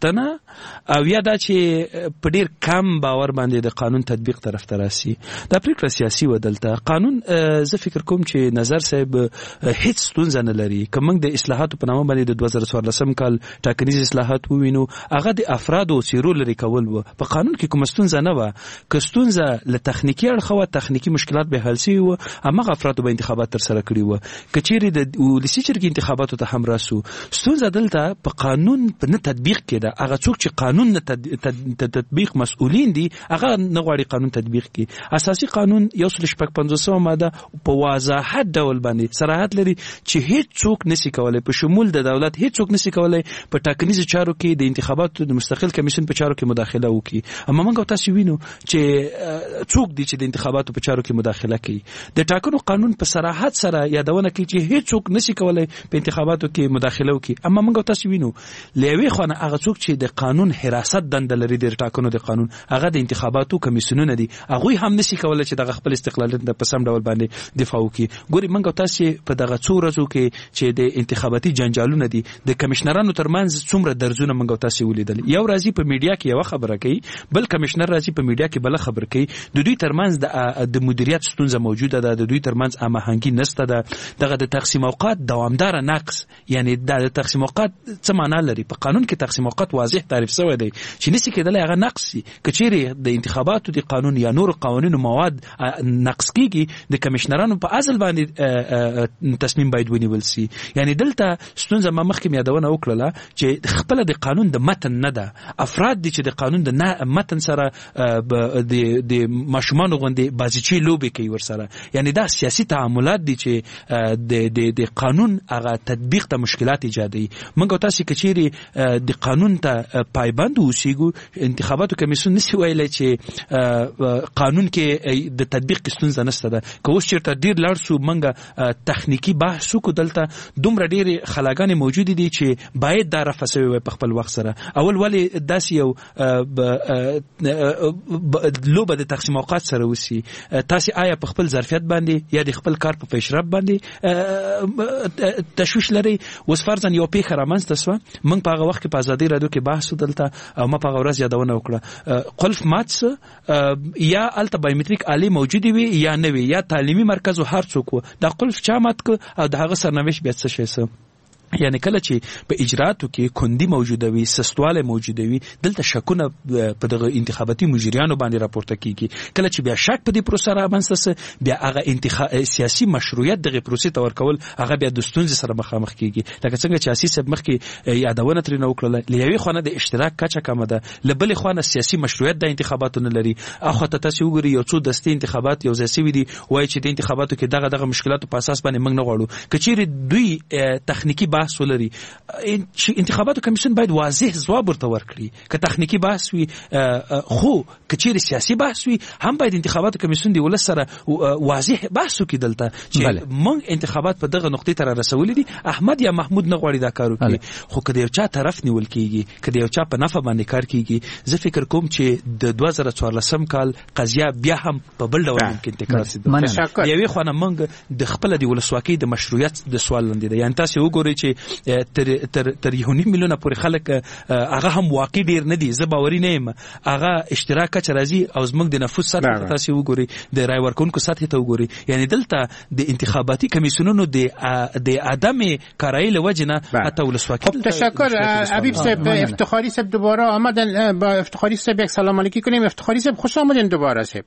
او یا دا چې په ډیر کم باور باندې د قانون تطبیق طرف ته راسي. دا پریکړه سیاسي و. دلته قانون زه فکر کوم چې نظر صاحب هیڅ ستونزه نه لري. که موږ د اصلاحاتو په نامه باندې د 2014 کال ټاکنیز اصلاحات ووینو، هغه د افرادو څیرو لري کول و. په قانون کې کوم ستونزه نه و. که ستونزه له تخنیکی اړخه و، تخنیکی مشکلات به حل شي و، هغه افرادو به انتخابات تر سره کړي و. که چیرې د ولسي جرګې انتخاباتو ته هم راسو، ستونزه دلته په قانون په نه تطبیق کې ده. هغه څوک چې قانون نه تطبیق مسؤلین دي، هغه نه غواړي قانون تطبیق کړي. اساسي قانون 155 ماده په واضح ډول باندې صراحت لري چې هیڅ څوک نشي کولای په شمول د دولت هیڅ څوک نشي کولای په ټاکنیزو چارو کې د انتخاباتو د مستقل کمیسیون په چارو کې مداخله وکړي. اما موږ تاسو وینو چې څوک دي چې د انتخاباتو په چارو کې مداخله کوي. د ټاکنو قانون په صراحت سره یادونه کوي چې هیڅ څوک نشي کولای په انتخاباتو کې مداخله وکړي. اما موږ تاسو وینو لوي خانه هغه څوک چې د قانون حراست دند لري د ټاکنو د قانون، هغه د انتخاباتو کمیسیونونه دي، هغه هم نشي کولای چې د خپل استقلالیت په سم ډول باندې دفاع وکړي. ګوري موږ تاسو په دغه څو ورځو کې چې د انتخاباتي جنجالونه دي، د کمشنرانو ترمنځ څومره درزونه موږ تاسو ولیدل. یو راځي په میډیا کې یو خبره کوي، بل کمشنر راځي په میډیا کې بل خبره کوي. د دوی ترمنځ د مدیریت ستونزه موجوده ده، د دوی ترمنځ هماهنګي نشته ده. دغه د تقسیم اوقات دوامدار نقص، یعنی د تقسیم اوقات څه معنا لري؟ په قانون کې تقسیم اوقات واضح تعریف شوی دی چې نسی کېدلای هغه نقص شي. کچېری د انتخاباتو د قانون یا نور قوانینو مواد نقص کیږي، د کمشنرانو په اصل باندې تصمیم باید ونیول شي. یعنی دلته ستونزه ما مخکې یادونه وکړه چې خپل د قانون د متن نه ده، افراد دي چې د قانون د متن سره د ماشومان غوندي بازیچي لوبي کوي ورسره. یعنی دا سیاسي تعاملات دي چې د قانون هغه تطبیق ته مشکلات ایجادوي. موږ تاسو کچېری د قانون ته پایبند اوسېګو، انتخاباتو کمیسیون نشي ویلای چې قانون کې د تطبیق ستونزه نشته ده. که اوس چیرته ډیر لړ سو منګه تخنیکی بحث کو، دلته دومره ډیر خلاګانې موجود دي چې باید دا رفسوي وي په خپل وخت سره. اول ولی داس یو لوبه د تقسیم اوقات سره وسی. تاسو آیا په خپل ظرفیت باندې یا د خپل کار په پیشرفت باندې تشویش لري؟ اوس فرضاً یو پیښه رامنځته شوه، موږ په هغه وخت کې په ازادي رادیو کې بحث دلته او ما په هغه ورځ یادونه وکړه، قلف مات یا الته بایومټریک آلی موجود وي یا نه وي، یا تعلیمي مرکز او هر څوک و دا قلف چا مات ک او د هغه سرنوشت بیا څه شي. یعنی کله چې په اجراتو کې کندي موجوده وي، سستواله موجوده وي، دلته شکونه په دغه انتخاباتي مجریانو باندې راپورته کیږي. کله چې بیا شک په دې پروسه رامنځته بیا هغه سیاسي مشروعیت دغه پروسې ته ورکول هغه بیا د ستونزې سره مخامخ کیږي. لکه څنګه چې اساس مخکې یادونه ترې نو وکړه، لوي خانه د اشتراک کچه کم ده، لبل خانه سیاسي مشروعیت د انتخاباتو نه لري. اخو ته تاسو وګورئ یو څو دستې انتخابات یو ځای سوي دي، وایي چې د انتخاباتو کې دغه مشکلاتو په اساس باندې موږ نه غواړو. کچېری دوی تخنیکی بحث ولري، انتخاباتو کمیسیون باید واضح ځواب ورته ورکړي. که تخنیکی بحث وي خو کچېری سیاسي بحث وي هم باید انتخاباتو کمیسیون دی ولس سره واضح بحث وکړي دلته چې موږ انتخابات په دغه نقطې ته رسولې دي. احمد یا محمود نه غواړي دا کار وکړي، خو کله یو چا طرف نیول کیږي، کله یو چا په نفع باندې کار کیږي، زه فکر کوم چې د 2014 کال قضیه بیا هم په بل ډول ممکن تکرار شي. یوې خانه موږ د خپل د ولسواکۍ د مشروعیت د سوال لاندې ده. یعنی تاسو وګورئ چې تر 1.5 میلیونه پورې خلک هغه هم واقع ډیر نه دي، زه باوري نه یم. هغه اشتراک کچ راځي او زموږ د نفوس سطح تاسو وګورئ، د رای ورکونکو سطح ته وګورئ. یعنی دلته د انتخاباتي کمیسیونونو د عدم کارایی لوجنه حتی ولسواکي.
تشکر حبیب صاحب. افتخاری صاحب دوباره آمدن. با افتخاری صاحب یک سلام علیکی کنیم. افتخاری صاحب خوش آمدین دوباره صاحب.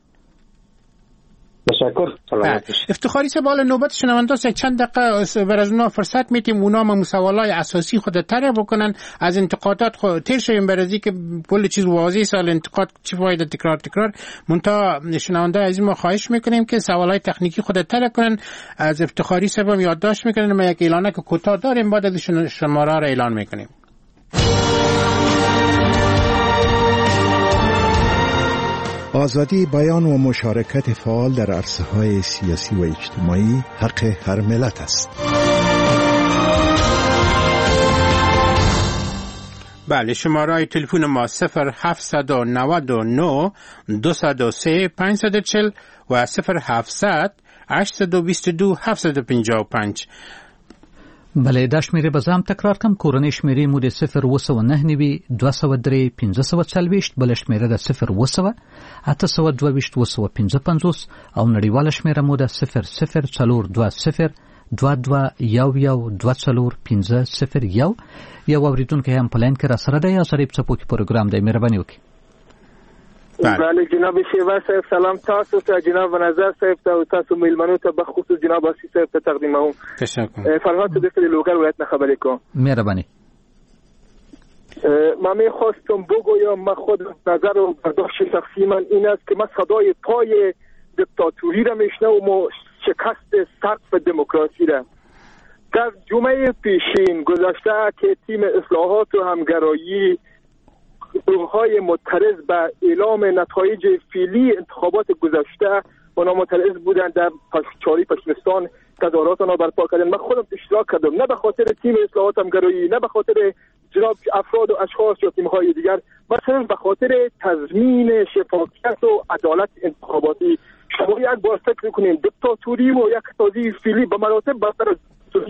تشکر.
افتخاری صاحب حالا نوبت شنونده است. چند دقیقه بر از اونا فرصت میتیم اونا هم سوالای اساسی خود طرح بکنن، از انتقادات خود تیر شویم بر ازی که کل چیز واضح سال انتقاد چی فایده تکرار منتها شنونده عزیز ما خواهش میکنیم که سوالای تکنیکی خود طرح کنن. از افتخاری صاحب هم یادداشت میکنن. ما یک اعلانه که کوتاه داریم بعد از شماره را اعلان میکنیم.
آزادی بیان و مشارکت فعال در عرصه‌های سیاسی و اجتماعی حق هر ملت است.
بله، شماره تلفن ما 0799 203 540 و 0700 822 755.
بله دا شمیره بزام تکرار کم. کورنۍ شمیره مو د 029 203 1540 بل شمیره د 0 822 255 او نړیواله شمیره مو د 0042 2211 یو اوریدونکو هم پلان کې را سره دی. یا سره په پروګرام دی، مهرباني وکړئ.
بله جناب شیوا صاحب سلام تاسو ته، جناب نظر صاحب ته او تاسو میلمنو ته بخصوص جناب آسی صاحب ته تقدیموم.
تشکر.
فرهاد صدیقی لوگر ولایت نه خبرې کوم.
مهرباني.
من میخواستم بگویم من خود نظر و برداشت شخصی من این است که من صدای پای دیکتاتوری را میشنوم و شکست سقف دموکراسی را. در جمعه پیشین گذشته که تیم اصلاحات و همگرایی گروه‌های معترض به اعلام نتایج فعلی انتخابات گذشته اونا معترض بودند در چاری پشمستان تظاهرات اونا برپا کردن. من خودم اشتراک کردم، نه به خاطر تیم اصلاحات همگرایی، نه به خاطر جناب افراد و اشخاص یا تیم‌های دیگر، مثلا به خاطر تضمین شفافیت و عدالت انتخاباتی. شما یک بار فکر کنید دیکتاتوری و یک تازی فعلی به مراتب برتر از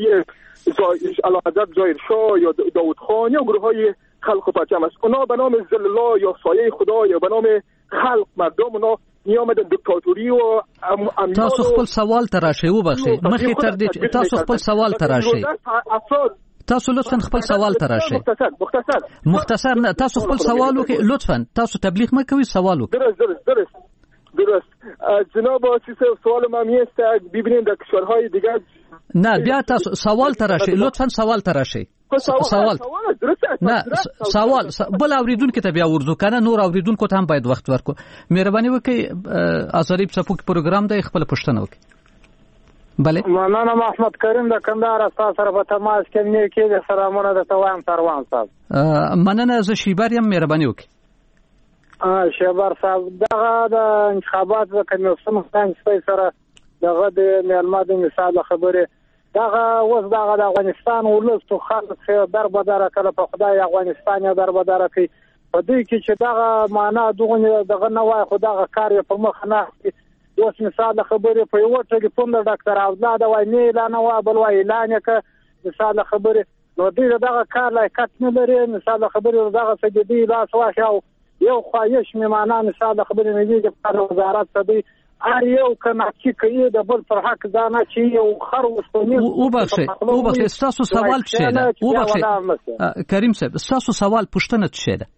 اعلیحضرت ظاهرشاه یا داود خان یا گروه‌های خلق و پرچم است. اونا به نام ذل الله یا سایه خدا یا به نام خلق مردم اونا نیامدن دیکتاتوری و
تاسو خپل سوال تراشي وبخښئ مخې تر دې تاسو خپل سوال تراشي. تاسو لطفا خپل سوال تراشي. مختصر نه، تاسو خپل سوال وکړئ لطفا. تاسو تبلیغ مه کوئ، سوال وکړئ.
درست. جناب آسی صاحب سوال من میست ببینید در کشورهای دیگر
نه بیا تاسو سوال تراشي لطفا. سوال تراشي. سوال نه سوال بل اوریدونکو ته بیا ورزو کنه، نور اوریدونکو ته هم باید وخت ورکو. مهرباني وکړئ ازادي په پروګرام دی خپل پښتنه وکړئ. بله
مننه. محمد کریم د کندهار استاد سره په تماس کې نه کې سلامونه د توام سروان صاحب.
مننه. زه شیبر یم، مهرباني وکړئ.
شیبر صاحب دغه د انتخابات د کمیسیون څنګه سره دغه د معلومات مثال خبره دغه وس دغه د افغانستان ولستو خلک در بدره کړه په خدای افغانستان در بدره کوي په دې کې چې دغه معنا دغه نه وای خو دغه کار په مخ نه اوس مثال خبره په یو ټکی پوند ډاکټر عبدالله دا وای نه اعلان وا بل وای اعلان ک مثال خبره نو دې دغه کار لایقت نه لري. مثال خبره دغه سجدي لاس واښاو یو خواهش می معنا مثال خبره نه دی په وزارت ته هر یو کنا چې کوي د بل پر حق ځانه چې یو خر وستونی
وبخښئ. تاسو سوال څه ده؟ وبخښئ کریم صاحب تاسو سوال پوښتنه څه ده؟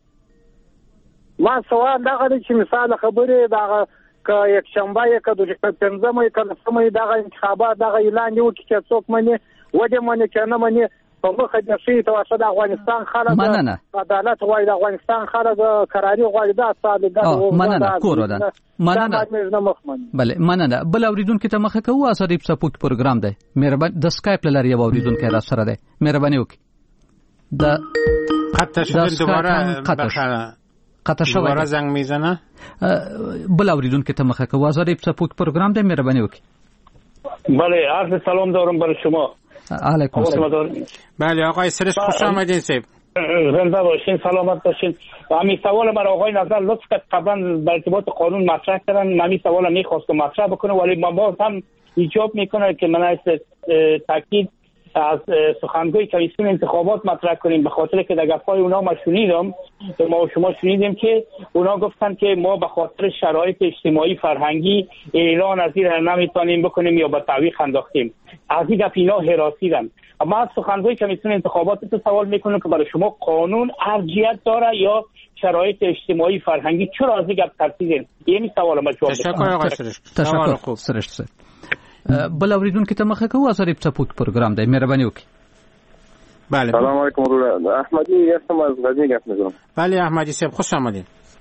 ما سوال دغه چې مثال خبره دغه ک یک شنبه یک د پنځمه کله سمې دغه انتخابات دغه اعلان یو چې څوک منی وجه منی کنه منی په مخه د شي توسط افغانستان خلک عدالت غواړي، د افغانستان خلک قراري غواړي. دا ساده
مننه کورودان. مننه. بله مننه. بل اوریدونکو ته مخه کوو ازادي په پروګرام دی. مهرباني د سکایپ لاري یو اوریدونکو را سره دی، مهرباني وکړئ. د
قطع شدن دوباره
قطع شوی
دوباره زنگ میزنه.
بل اوریدونکو ته مخه کوو ازادي په پروګرام دی، مهرباني وکړئ.
بله عرض سلام دارم برای شما.
علیکم السلام.
بله آقای سرش خوش آمدین صاحب.
زنده باشین، سلامت باشین. همین سوال من آقای نظر لطف کرد قبلا به ارتباط قانون مطرح کردن، همین سوال میخواست که مطرح بکنه ولی ما باز هم ایجاب میکنه که من از تاکید از سخنگوی کمیسیون انتخابات مطرح کنیم، به خاطر که در گفتگوی اونا ما شنیدم، ما و شما شنیدیم که اونا گفتن که ما به خاطر شرایط اجتماعی فرهنگی اعلان از این نمیتونیم بکنیم یا به تعویق انداختیم. از این گپ اینا حراسیدن. اما از سخنگوی کمیسیون انتخابات تو سوال میکنم که برای شما قانون ارجحیت داره یا شرایط اجتماعی فرهنگی؟ چرا از این گپ ترسیدین؟ یعنی سوال ما جواب.
تشکر آقای سرش.
تشکر خوب سرش. بل اوریدونکو ته مخه کوو ازادي په پروګرام دی، مهرباني وکړئ.
بله
سلام علیکم احمدی هستم از غزنی گپ می‌زنم.
بله احمدی صاحب خوش آمدین.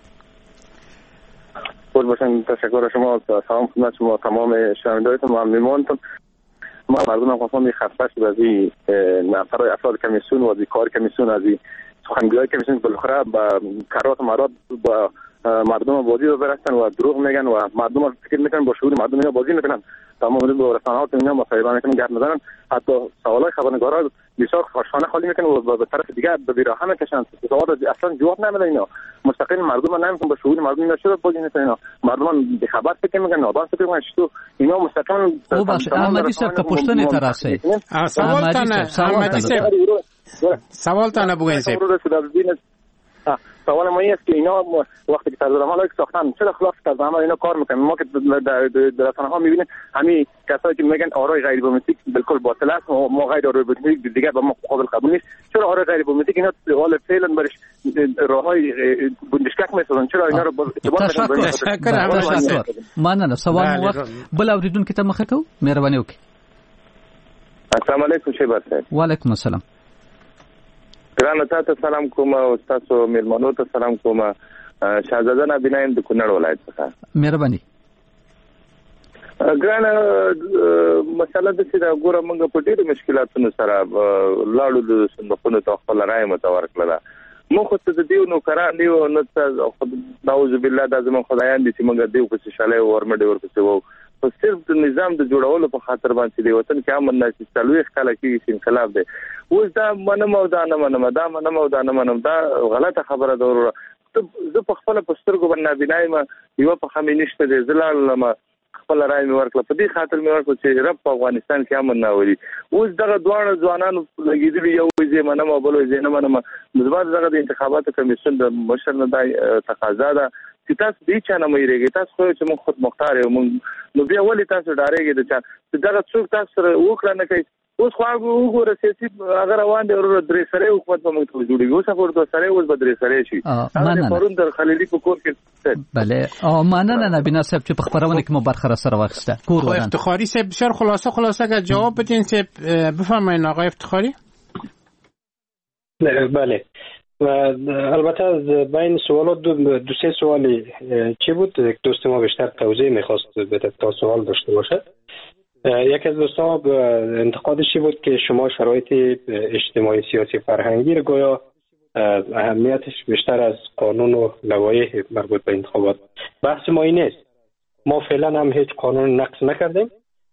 خوش باشین. تشکر شما. سلام خدمت شما تمام شنوندگان و مهمانتون. ما مردم افغانستان خسته شده از این نفرای افراد کمیسیون و از کار کمیسیون، از سخنگوی کمیسیون بالاخره با کارات مراد با مردم بازی رو برستن و دروغ میگن و مردم فکر میکنن با شعور مردم اینا بازی میکنن. تمام با رسانه‌ها اینا مصاحبه میکنن، گپ میزنن، حتی سوالای خبرنگارا بسیار خوشانه خالی میکنن و به طرف دیگه به بیراهه میکشن. سوال اصلا جواب نمیدن اینا. مستقل مردم نمیتونن به شعور مردم نشود باز اینا مردم به خبر فکر میکنن نادان فکر میکنن تو اینا مستقل
او باشه احمدی صاحب که پشتنه تراسه
سوال تانه بگوین سیب
سوال ما این است که اینا وقتی که طرزالعمل ساختن چرا خلاف طرزالعمل اینا کار میکنن؟ ما که در رسانه ها میبینیم همین کسایی که میگن آرای غیر دموکراتیک بالکل باطل است ما غیر آرای دموکراتیک دیگه با ما قابل قبول نیست. چرا آرای غیر دموکراتیک اینا حال فعلا برش راههای بندشکک میسازن؟ چرا اینا رو
تشکر مننه. سوال مو وخت بل اوریدون کې ته مخه کو مهرباني وکړئ.
السلام علیکم شیبر صاحب.
وعلیکم السلام.
ګرانه تاسو سلام کوم او تاسو میلمنو ته سلام کوم. شاهزاده نبینایم د کونړ ولایت څخه.
مهرباني.
ګرانه مسله د چې دا ګوره موږ په ډېرو مشکلاتونو سره لاړو د صندوقونو ته خپل رائے متوار کړله. مو خو ته د دیو نو کران دیو نو نعوذ بالله د زمون خدایان دي چې موږ دیو په شاله ورمډ ورپسې وو په صرف د نظام د جوړولو په خاطر باندې دی وطن کې امن نه چې تلويخ کله کې انقلاب دی. اوس دا منم او دا نه منم دا منم او دا نه منم دا غلطه خبره ده. زه په خپل پسترګو باندې بنایم یو په خمې نشته دی زلال لما خپل رائے مې ورکړه په دې خاطر مې ورکړه چې رب په افغانستان کې امن نه ولي. اوس دغه دوه ځوانانو لګیدلي یو ځای منم او بل ځای نه منم. مزبار دغه د انتخاباتو کمیسیون د مشر نه د تقاضا ده چې تاسو دې چا نه مېریږي تاسو خو چې موږ خود مختار یو نو بیا ولې تاسو ډارېږئ د چا دغه څوک تاسو سره وکړه نه کوي. اوس خو وګوره سیاسي اگر روان دي ورو درې سره حکومت په موږ ته جوړیږي اوس په ورته سره اوس بدرې سره شي هغه پرون در خلیلی په کور کې
بله مننه نبینا صاحب چې په خبرونه کې مو برخه سره واخیسته کور ودان
افتخاری صاحب بسیار خلاصه که جواب بدین صاحب بفرمایید آقای افتخاری.
بله و البته از بین سوالات دو سه سوالی چی بود دوست ما بیشتر توضیح میخواست به تا سوال داشته باشد. یک از دوستان انتقادشی بود که شما شرایط اجتماعی سیاسی فرهنگی رو گویا اهمیتش بیشتر از قانون و لوایح مربوط به انتخابات. بحث ما این نیست. ما فعلا هم هیچ قانون نقض نکردیم.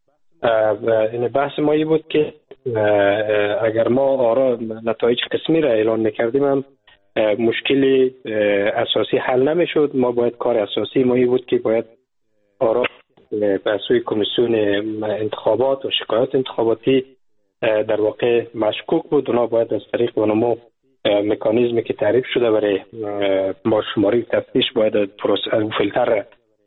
این بحث ما این بود که اگر ما آرا نتایج قسمی را اعلان میکردیم هم مشکلی اساسی حل نمیشد. ما باید کار اساسی ما این بود که باید آرا به سوی کمیسیون انتخابات و شکایات انتخاباتی در واقع مشکوک بود. اونا باید از طریق اونمو مکانیزمی که تعریف شده برای ما شماری تفتیش باید فیلتر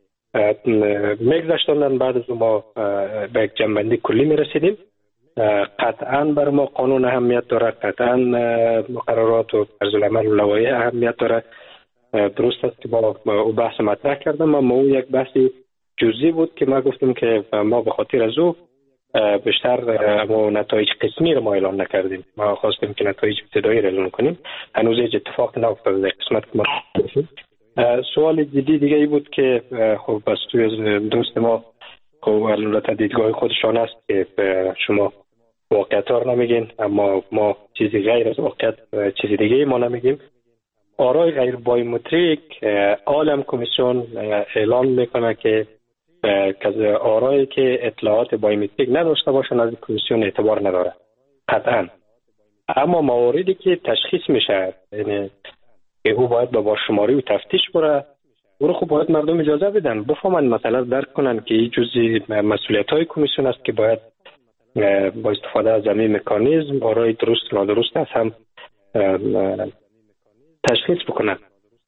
میگذاشتن. بعد از ما به یک جنبندی کلی میرسیدیم. قطعا بر ما قانون اهمیت داره، قطعا مقررات و طرزالعمل و لوایح اهمیت داره. درست است که ما بحث مطرح کردم اما اون یک بحثی جزئی بود که ما گفتیم که ما به خاطر از او بیشتر ما نتایج قسمی رو ما اعلان نکردیم. ما خواستیم که نتایج ابتدایی رو اعلان کنیم. هنوز هیچ اتفاق نیفتاده در قسمت که ما سوال جدی دیگه ای بود که خب بس توی دوست ما خب البته دیدگاه خودشان است که شما واقعیت رو نمیگین اما ما چیزی غیر از واقعیت چیزی دیگه ما نمیگیم. آرای غیر بایومتریک عالم کمیسیون اعلان میکنه که آرایی که اطلاعات بایومتریک نداشته باشن از کمیسیون اعتبار نداره قطعا. اما مواردی که تشخیص میشه یعنی او باید با بارشماری و تفتیش بره او رو خب باید مردم اجازه بدن بفهمن مثلا درک کنن که این جزئی مسئولیت های کمیسیون است که باید با استفاده از همین مکانیزم آرای درست و نادرست است هم تشخیص بکنن.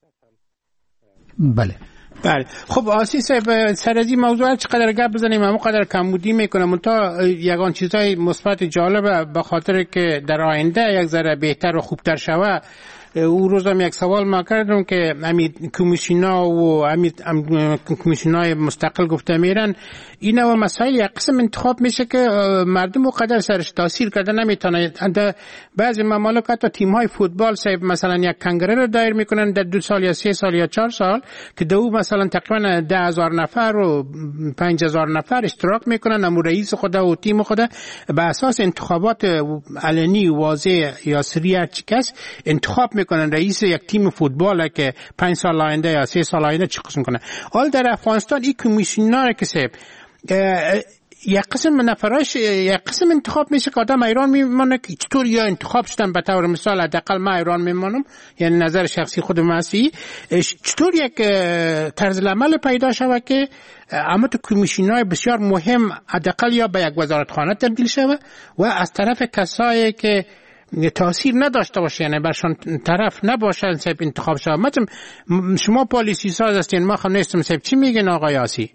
بله
خب آسی صاحب سر از این موضوع چقدر گپ بزنیم همون قدر کمبودی میکنم تا یگان چیزای مثبت جالبه به خاطر که در آینده یک ذره بهتر و خوبتر شوه. او روزم یک سوال ما کردم که همین کمیسیونا و همین کمیسیونای مستقل گفته میرن اینا و مسائل یک قسم انتخاب میشه که مردم و قدر سرش تاثیر کرده نمیتونه. بعضی ممالک حتی تیم های فوتبال صاحب مثلا یک کنگره رو دایر میکنن در 2 سال یا 3 سال یا 4 سال که دو مثلا تقریبا 10,000 نفر و 5,000 نفر اشتراک میکنن امو رئیس خود و تیم خود به اساس انتخابات علنی واضح یا سری هر چی کس انتخاب میکنن رئیس یک تیم فوتبال که 5 سال آینده یا 3 سال آینده چی قسم کنه. حال در افغانستان این کمیسیونر که صاحب یک قسم نفراش یک قسم انتخاب میشه که آدم ایران میمانه که چطور یا انتخاب شدن به طور مثال حداقل من ایران میمانم، یعنی نظر شخصی خود مسیحی، چطور یک طرز العمل پیدا شود که اما تو کمیشن‌های بسیار مهم حداقل یا به یک وزارتخانه تبدیل شود و از طرف کسایی که تاثیر نداشته باشه، یعنی برشان طرف نباشن صاحب انتخاب شود. مثلا شما پالیسی ساز هستین، ما خب نیستم صاحب، چی میگین آقای یاسی؟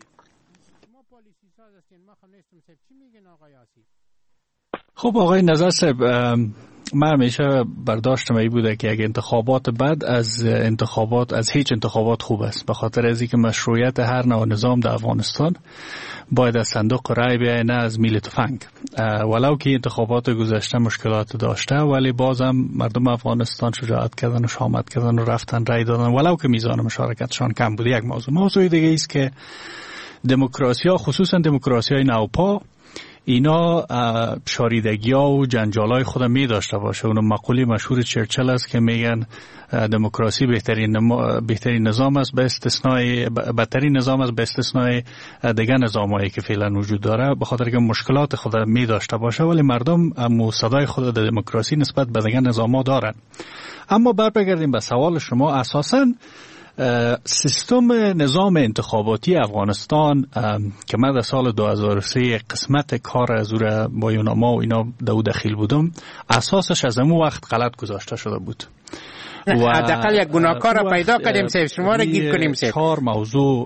خب آقای نظر صاحب، من همیشه برداشتم این بوده که اگه انتخابات بعد از هیچ انتخابات خوب است، به خاطر از اینکه مشروعیت هر نوع نظام در افغانستان باید از صندوق رای بیاید نه از میل تفنگ. ولو که انتخابات گذشته مشکلات داشته ولی بازم مردم افغانستان شجاعت کردن و شامت کردن و رفتن رای دادن ولو که میزان مشارکتشان کم بوده. یک موضوع دیگه است که دموکراسی ها، خصوصا دموکراسی های نوپا، اینا شاریدگی ها و جنجال های خود می داشته باشه. اون مقوله مشهور چرچل است که میگن دموکراسی بهترین نظام است به استثنای بدترین نظام است به استثنای دیگر نظامایی که فعلا وجود داره، به خاطر که مشکلات خود می داشته باشه ولی مردم صدای خود در دموکراسی نسبت به دیگر نظام‌ها دارن. اما برگردیم به سوال شما، اساساً سیستم نظام انتخاباتی افغانستان که من در سال 2003 قسمت کار از او با یوناما و اینا دو دخیل بودم، اساسش از همون وقت غلط گذاشته شده بود.
حداقل یک گناهکار را پیدا کردیم سیف، شما را گیر کنیم سیف.
4 موضوع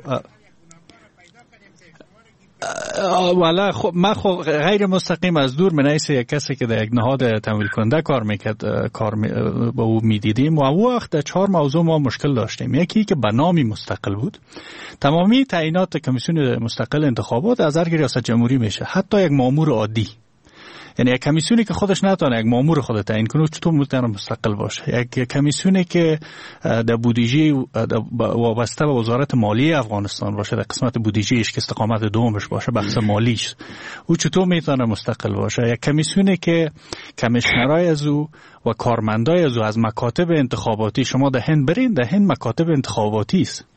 والا خب من غیر مستقیم از دور منیسه یک کسی که در یک نهاد تمویل کننده کار میکرد با او میدیدیم و او وقت 4 موضوع ما مشکل داشتیم. یکی که به نامی مستقل بود، تمامی تعیینات کمیسیون مستقل انتخابات از هر ریاست جمهوری میشه، حتی یک مامور عادی، یعنی یک کمیسیونی که خودش نتونه یک مامور خود تعیین کنه چطور میتونه مستقل باشه؟ یک کمیسیونی که در بودجه وابسته به وزارت مالیه افغانستان باشه، در قسمت بودجهش که استقامت دومش باشه بحث مالیش، او چطور میتونه مستقل باشه؟ یک کمیسیونی که کمیشنرای از او و کارمندای از او از مکاتب انتخاباتی، شما در هند برین، در هند مکاتب انتخاباتی است،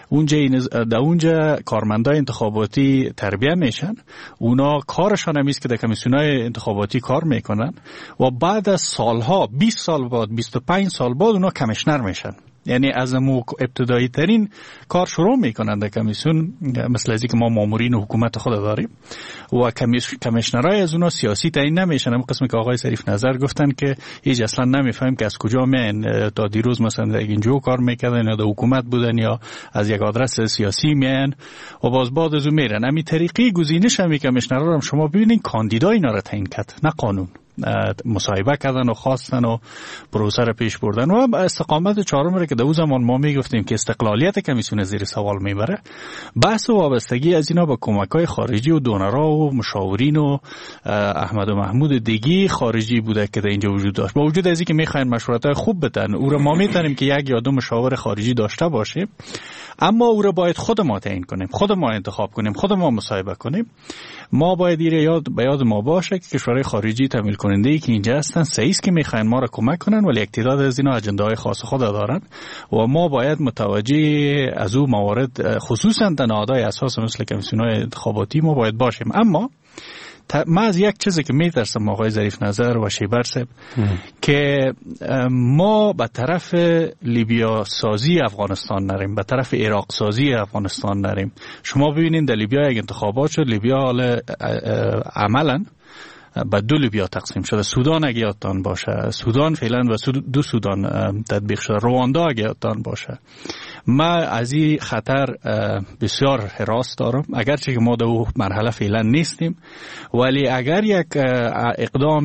اونجا کارمندای انتخاباتی تربیه میشن، اونا کارشان همیست که در کمیسیونای انتخاباتی کار میکنن و بعد از سالها 20 سال بعد 25 سال بعد اونا کمیشنر میشن. یعنی از ابتدایی ترین کار شروع میکنن در کمیسیون، مثل ازی که ما مامورین و حکومت خود داریم و کمیشنرای از اونا سیاسی تعیین نمیشن. هم قسمی که آقای ظریف نظر گفتن که هیچ اصلا نمیفهمیم که از کجا میان، تا دیروز مثلا در اینجا کار میکردن یا در حکومت بودن یا از یک آدرس سیاسی میان و باز بعد از اون میرن. همین طریقی گزینش هم کمیشنرا هم شما ببینید کاندیدای اینا را تعیین کرد، نه قانون. مصاحبه کردن و خواستن و پروسه را پیش بردن و استقامت چهارم را که در اون زمان ما میگفتیم که استقلالیت کمیسیون زیر سوال میبره، بحث و وابستگی از اینا با کمک‌های خارجی و دونرها و مشاورین و احمد و محمود دیگی خارجی بوده که در اینجا وجود داشت. با وجود از اینکه میخواین مشورت‌های خوب بدن، او را ما میتونیم که یک یا دو مشاور خارجی داشته باشیم، اما او را باید خود ما تعیین کنیم، خود ما انتخاب کنیم، خود ما مصاحبه کنیم. ما باید به یاد ما باشه که کشورهای خارجی تمویل کننده‌ای که اینجا هستن سعیست که میخواین ما را کمک کنن ولی یک تعداد از اینا اجنده‌های خاص خود دارن و ما باید متوجه از او موارد خصوصا در نهادهای اساس مثل کمیسیون‌های انتخاباتی ما باید باشیم. اما من از یک چیزی که میترسم آقای ظریف نظر و شیبر صاحب که ما به طرف لیبیا سازی افغانستان نریم، به طرف عراق سازی افغانستان نریم. شما ببینید در لیبیا یک انتخابات شد، لیبیا حالا عملاً به دو لیبیا تقسیم شده. سودان اگه یادتان باشه، سودان فعلا و دو سودان تطبیق شده، رواندا اگه یادتان باشه. من از این خطر بسیار هراس دارم، اگرچه که ما در اون مرحله فعلا نیستیم، ولی اگر یک اقدام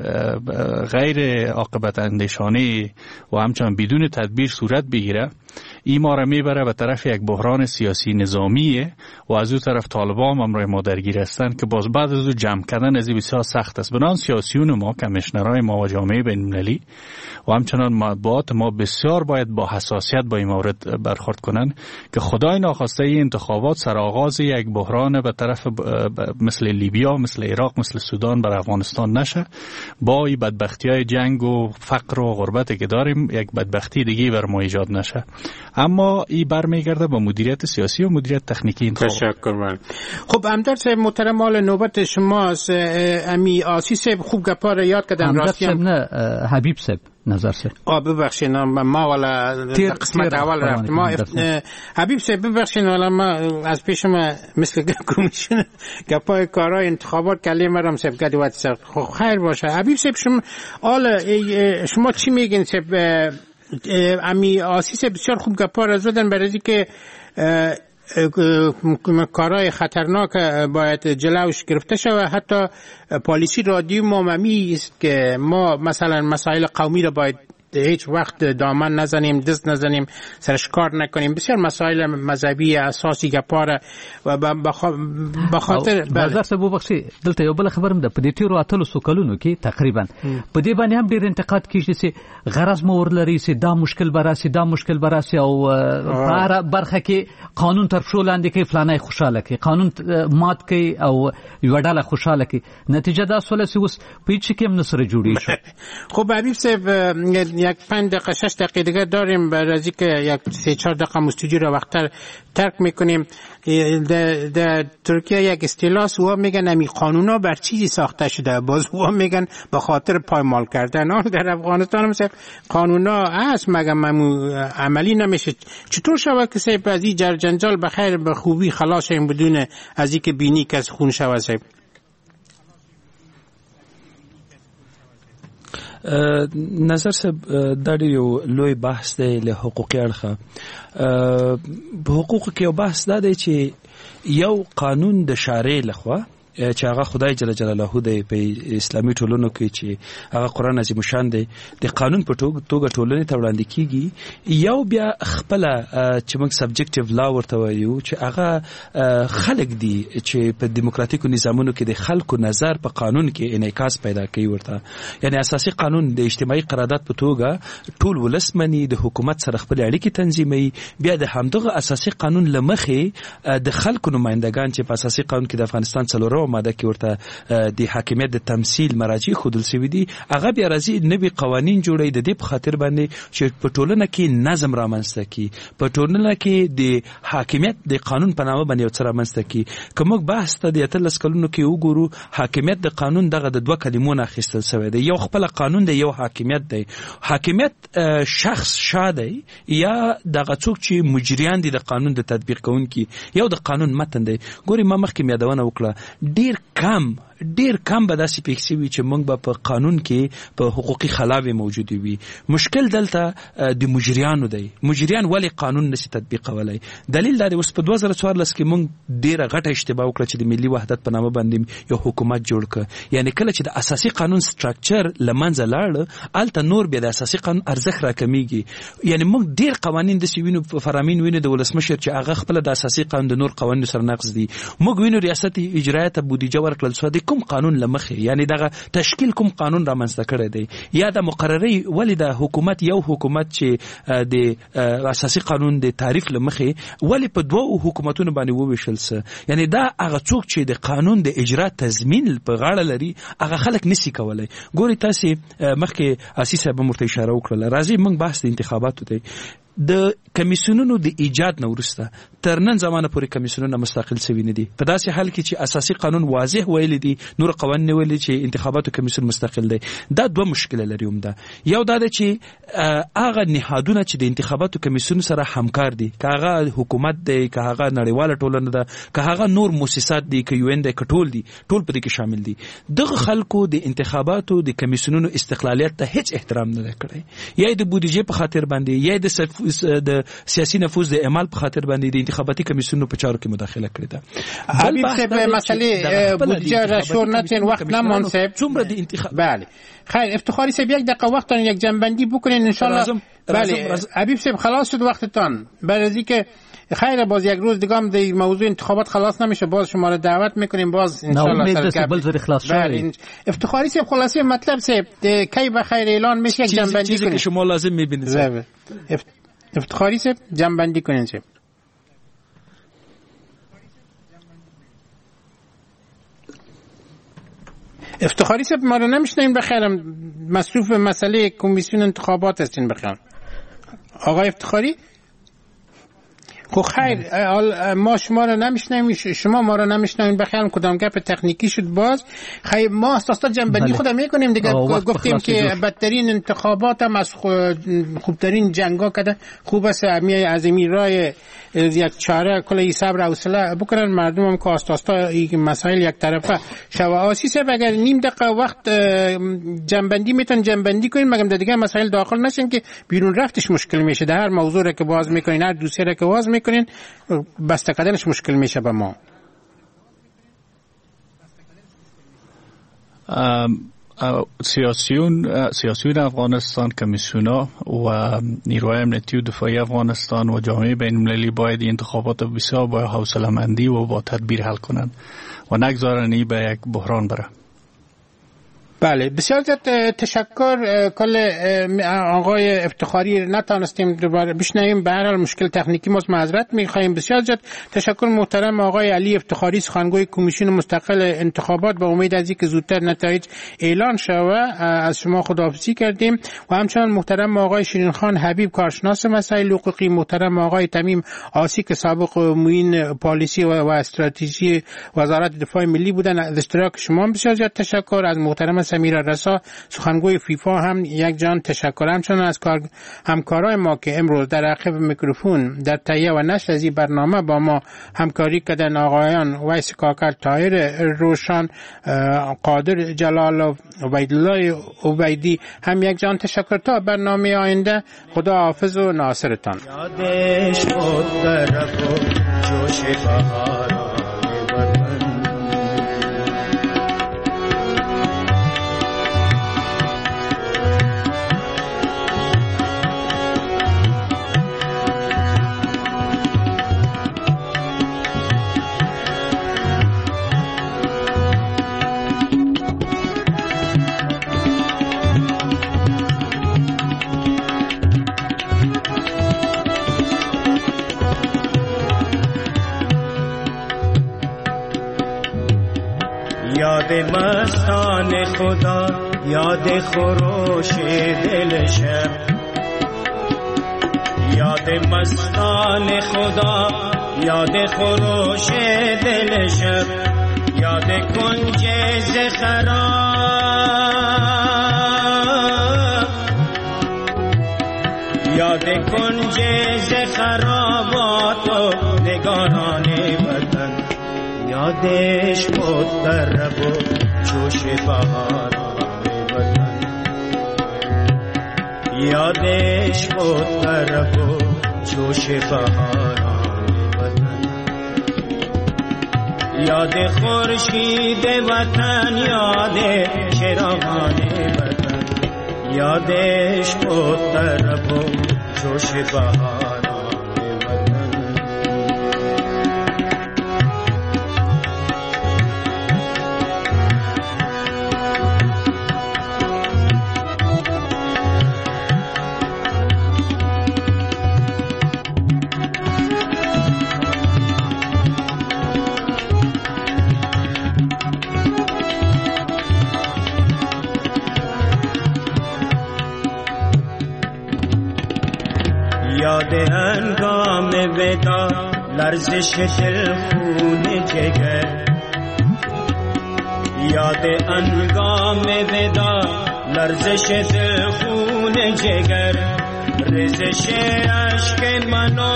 غیر عاقبت اندیشانه و همچنان بدون تدبیر صورت بگیره، این ما را میبره به طرف یک بحران سیاسی نظامیه و از اون طرف طالبان هم امروز ما درگیر هستن که باز بعد از اون جمع کردن از این بسیار سخت است. بنان سیاسیون ما، کمیشنرهای ما و جامعه بین‌المللی و همچنان مطبوعات ما بسیار باید با حساسیت با این مورد برخورد کنن که خدای ناخواسته این انتخابات سرآغاز یک بحران به طرف مثل لیبیا، مثل عراق، مثل سودان بر افغانستان نشه. با این بدبختی‌های جنگ و فقر و غربتی که داریم یک بدبختی دیگه بر ما ایجاد نشه. اما این برمیگرده با مدیریت سیاسی و مدیریت تکنیکی انتخابات.
تشکر من. خب همدرد صاحب محترم، حال نوبت شماست. امی آسی صاحب خوب گپا را یاد کردن.
راستی هم نه حبیب صاحب نظر صاحب
ببخشید ما والا قسمت اول رفت ما حبیب صاحب ببخشید والا ما از پیش ما مثل کمیسیون گپای کارهای انتخابات کلمه رم صاحب گدی وقت سر خیر باشه. حبیب صاحب شما چی میگین صاحب؟ امی آسیس بسیار خوب گپا را زدن برای که کارهای خطرناک باید جلوش گرفته شود. حتی پالیسی رادیو مامی است که ما مثلا مسائل قومی را باید هیچ وقت دامن نزنیم، دست نزنیم، سرش کار نکنیم. بسیار مسائل مذهبی اساسی گپاره و بخاطر
بازار سبو بخشي دلته یو بل خبرم ده په دې تیرو اتلو سوکلونو کې تقریبا په دې باندې هم ډیر انتقاد کیږي چې غرض مو ورلري چې دا مشکل براسي او برخه کې قانون تر شو لاندې کې فلانه خوشاله کې قانون مات کې او یو ډاله خوشاله کې نتیجه دا سول چې اوس په هیڅ کې هم نسره جوړی شو.
خب حبیب صاحب یک 5 دقیقه 6 دقیقه دیگه داریم برای اینکه یک 3-4 دقیقه استودیو رو وقتر ترک میکنیم. در ترکیه یک اصطلاح سوا میگن امی قانونا بر چیزی ساخته شده، باز سوا میگن به خاطر پایمال کردن. در افغانستان هم قانونا هست مگه عملی نمیشه. چطور شود که صاحب از این جنجال بخیر به خوبی خلاص شیم بدون از اینکه بینی کس خون شود صاحب؟
نظر صاحب دا ډېر یو لوی بحث دی له حقوقي اړخه. په حقوقو کې یو بحث دا دی چې یو قانون د شارع لخوا چې هغه خدای جل جلاله دی په اسلامي ټولنو کې چې هغه قرآن عظیم شان دی د قانون په توګه ټولنې ته وړاندې کیږي. یو بیا خپل چې موږ سبجیکټیو لا ورته وایو چې هغه خلک دي چې په دیموکراتیکو نظامونو کې د خلکو نظر په قانون کې انعکاس پیدا کوي ورته. یعنی اساسي قانون د اجتماعي قرارداد په توګه ټول ولسمني د حکومت سره خپل اړیکې تنظیموي. بیا د همدغه اساسي قانون لمخې د خلکو نمائندگان چې په اساسي قانون کې د افغانستان څلورمه ماده کې ورته د حاکمیت د تمثيل مراجع خودل سوي دي هغه بیا راځي نوي قوانين جوړي د دې په خاطر باندې چې په ټولنه کې نظم رامنځته کی، په ټولنه کې د حاکمیت د قانون په نامه باندې څه رامنځته کی. کوم بحث ته د 13 کلونو کې وګورو حاکمیت د قانون دغه د دوه کلمو نه اخیستل شوی دی. یو خپل قانون دی، یو حاکمیت دی. حاکمیت شخص شاده یا دغه څوک چې مجریان دي د قانون د تطبیق کوونکي، یو د قانون متن دی. ګوري ما مخکې یادونه وکړه ډیر کم به داسې پیښې وي چې موږ به په قانون کې په حقوقي خلاوې موجود وي. مشکل دلته د مجریانو دی. مجریان ولی قانون نشي تطبیقولای؟ دلیل دا دی اوس په 2014 کې موږ ډیره غټه اشتباه وکړه چې د ملي وحدت په نامه باندې یو حکومت جوړ کړ. یعنی کله چې د اساسي قانون سټراکچر لمنځه لاړ الته نور بیا د اساسي قانون ارزښت راکمیږي. یعنی موږ ډیر قوانین د سوینو فرامین وینو د ولسمشر چې هغه خپل د اساسي قانون د نور قوانینو سره نقض دي. موږ وینو ریاست اجرایه ته بودیجه ورکړل سو د کوم قانون لمخې، یعنی دغه تشکیل کوم قانون را منځته کړی دی یا د مقرري ولی د حکومت یو حکومت چې د اساسي قانون د تعریف لمخې ولی په دوه حکومتونو باندې وویشل سه. یعنی دا هغه څوک چې د قانون د اجرا تضمین په غاړه لري هغه خلک نسی کولای. ګوري تاسو مخکې اساس به مرته اشاره وکړه. راځي موږ بحث د انتخاباتو دی. د کمیسیونونو د ایجاد نه وروسته تر نن زمانه پورې کمیسیونونه مستقل شوي نه دي. په داسې حال کې چې اساسي قانون واضح ویلي دي، نور قوانین ویلي چې انتخاباتو کمیسیون مستقل دی. دا دوه مشکل لري. ده یو دا چې هغه نهادونه چې د انتخاباتو کمیسیون سره همکار دي، که هغه حکومت دی، که هغه نړیواله ټولنه ده، که هغه نور مؤسسات دي، که UN دی، که ټول دي، ټول په دې کې شامل دي. دغه خلکو د انتخاباتو د کمیسیونونو استقلالیت ته هیڅ احترام نه کړی. یا د بودیجې په خاطر باندې یا د سیاسي نفوذ د اعمال په خاطر باندې د انتخاباتي کمیسیونونو په چارو کې مداخله کړې ده.
حبیب صاحب مسئله بودجه را شور نتین وقت نمان صاحب
څومره د انتخاب
بله خیر افتخاری صاحب یک دقیقه وقت دارین یک جنبندی بکنین ان شاء الله. بله حبیب صاحب خلاص شد وقتتان. برای اینکه خیر باز یک روز دیگه هم در موضوع انتخابات خلاص نمیشه، باز شما رو دعوت میکنیم باز ان شاء الله. افتخاری صاحب خلاصه مطلب صاحب کی بخیر اعلان میشه یک جنبندی
چیزی که شما لازم میبینید.
افتخاری صاحب جنبندی کنین صاحب. افتخاری صاحب ما رو نمیشنیم بخیرم، مصروف به مسئله کمیسیون انتخابات هستین بخیرم. آقای افتخاری خب خیر، ما شما را نمیشنویم، شما ما را نمیشنویم، بخیرم کدام گپ تکنیکی شد باز. خیر ما اساسا جنبندی خودم میکنیم دیگه. گفتیم که بدترین انتخابات هم از خوبترین جنگا کده. خوب است از این راه یک چاره کلی صبر و حوصله بکنن مردم هم که اساسا این مسائل یک طرفه شوا آسیس. اگر نیم دقیقه وقت جنبندی میتون جنبندی کنین، مگم دیگه مسائل داخل نشین که بیرون رفتش مشکل میشه. در هر موضوع را که باز میکنین، هر دوسیه را که باز میکنین، بسته کردنش مشکل میشه به ما.
سیاسیون افغانستان، کمیسیونا و نیروهای امنیتی و دفاعی افغانستان و جامعه بین المللی باید انتخابات بسیار با حوصله‌مندی و با تدبیر حل کنند و نگذارن به یک بحران بره.
بله بسیار زیاد تشکر. کل آقای افتخاری نتانستیم دوباره بشنویم، به هر حال مشکل تکنیکی ما معذرت میخوایم. بسیار زیاد تشکر محترم آقای علی افتخاری، سخنگوی کمیسیون مستقل انتخابات. به امید از اینکه زودتر نتایج اعلان شود از شما خداحافظی کردیم. و همچنان محترم آقای شیرین خان حبیب، کارشناس مسائل حقوقی، محترم آقای تمیم آسی که سابق معین پالیسی و استراتژی وزارت دفاع ملی بودن. از اشتراک شما بسیار زیاد تشکر. از محترم سمیرا رسا، سخنگوی فیفا هم یک جان تشکر. همچنان از همکارای ما که امروز در عقب میکروفون در تهیه و نشر از این برنامه با ما همکاری کردن، آقایان ویس کاکر، طاهر روشن، قادر جلال، عبیدالله عبیدی، هم یک جان تشکر. تا برنامه آینده، خدا حافظ و ناصرتان.
یادش بود در جوش بهار یاد مستان خدا، یاد خروش دل شب، یاد مستان خدا، یاد خروش دل شب، یاد کنج خراب، یاد کنج خرابات و نگاران وطن. یادش بود در و جوش بهاران وطن، یادش بود در و جوش بهاران وطن. یاد خورشید وطن، یاد چراغان وطن، یادش بود در و جوش بهاران. یاد هنگام ودا، لرزش دل خون جگر، یاد هنگام ودا، لرزش دل خون جگر، ریزش اشک منو،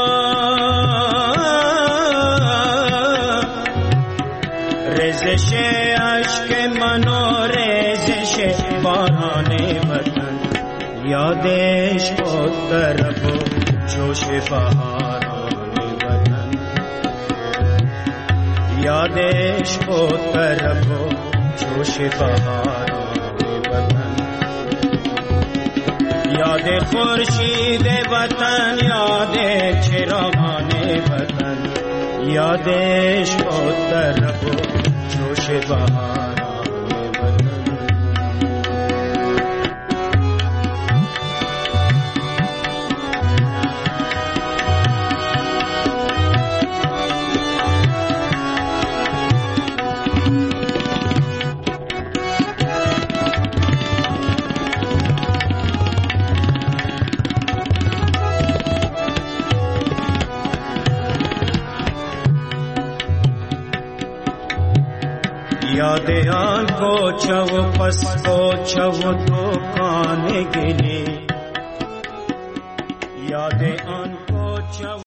ریزش اشک منو، ریزش باران وطن. یادش بود در و جوش بهاران وطن، یادش بود در و جوش بهاران وطن. یاد خورشید وطن، یاد چراغان وطن، یادش بود در و جوش بهاران. याद आन को चव पस को चव तो काने गिली याद आन को चव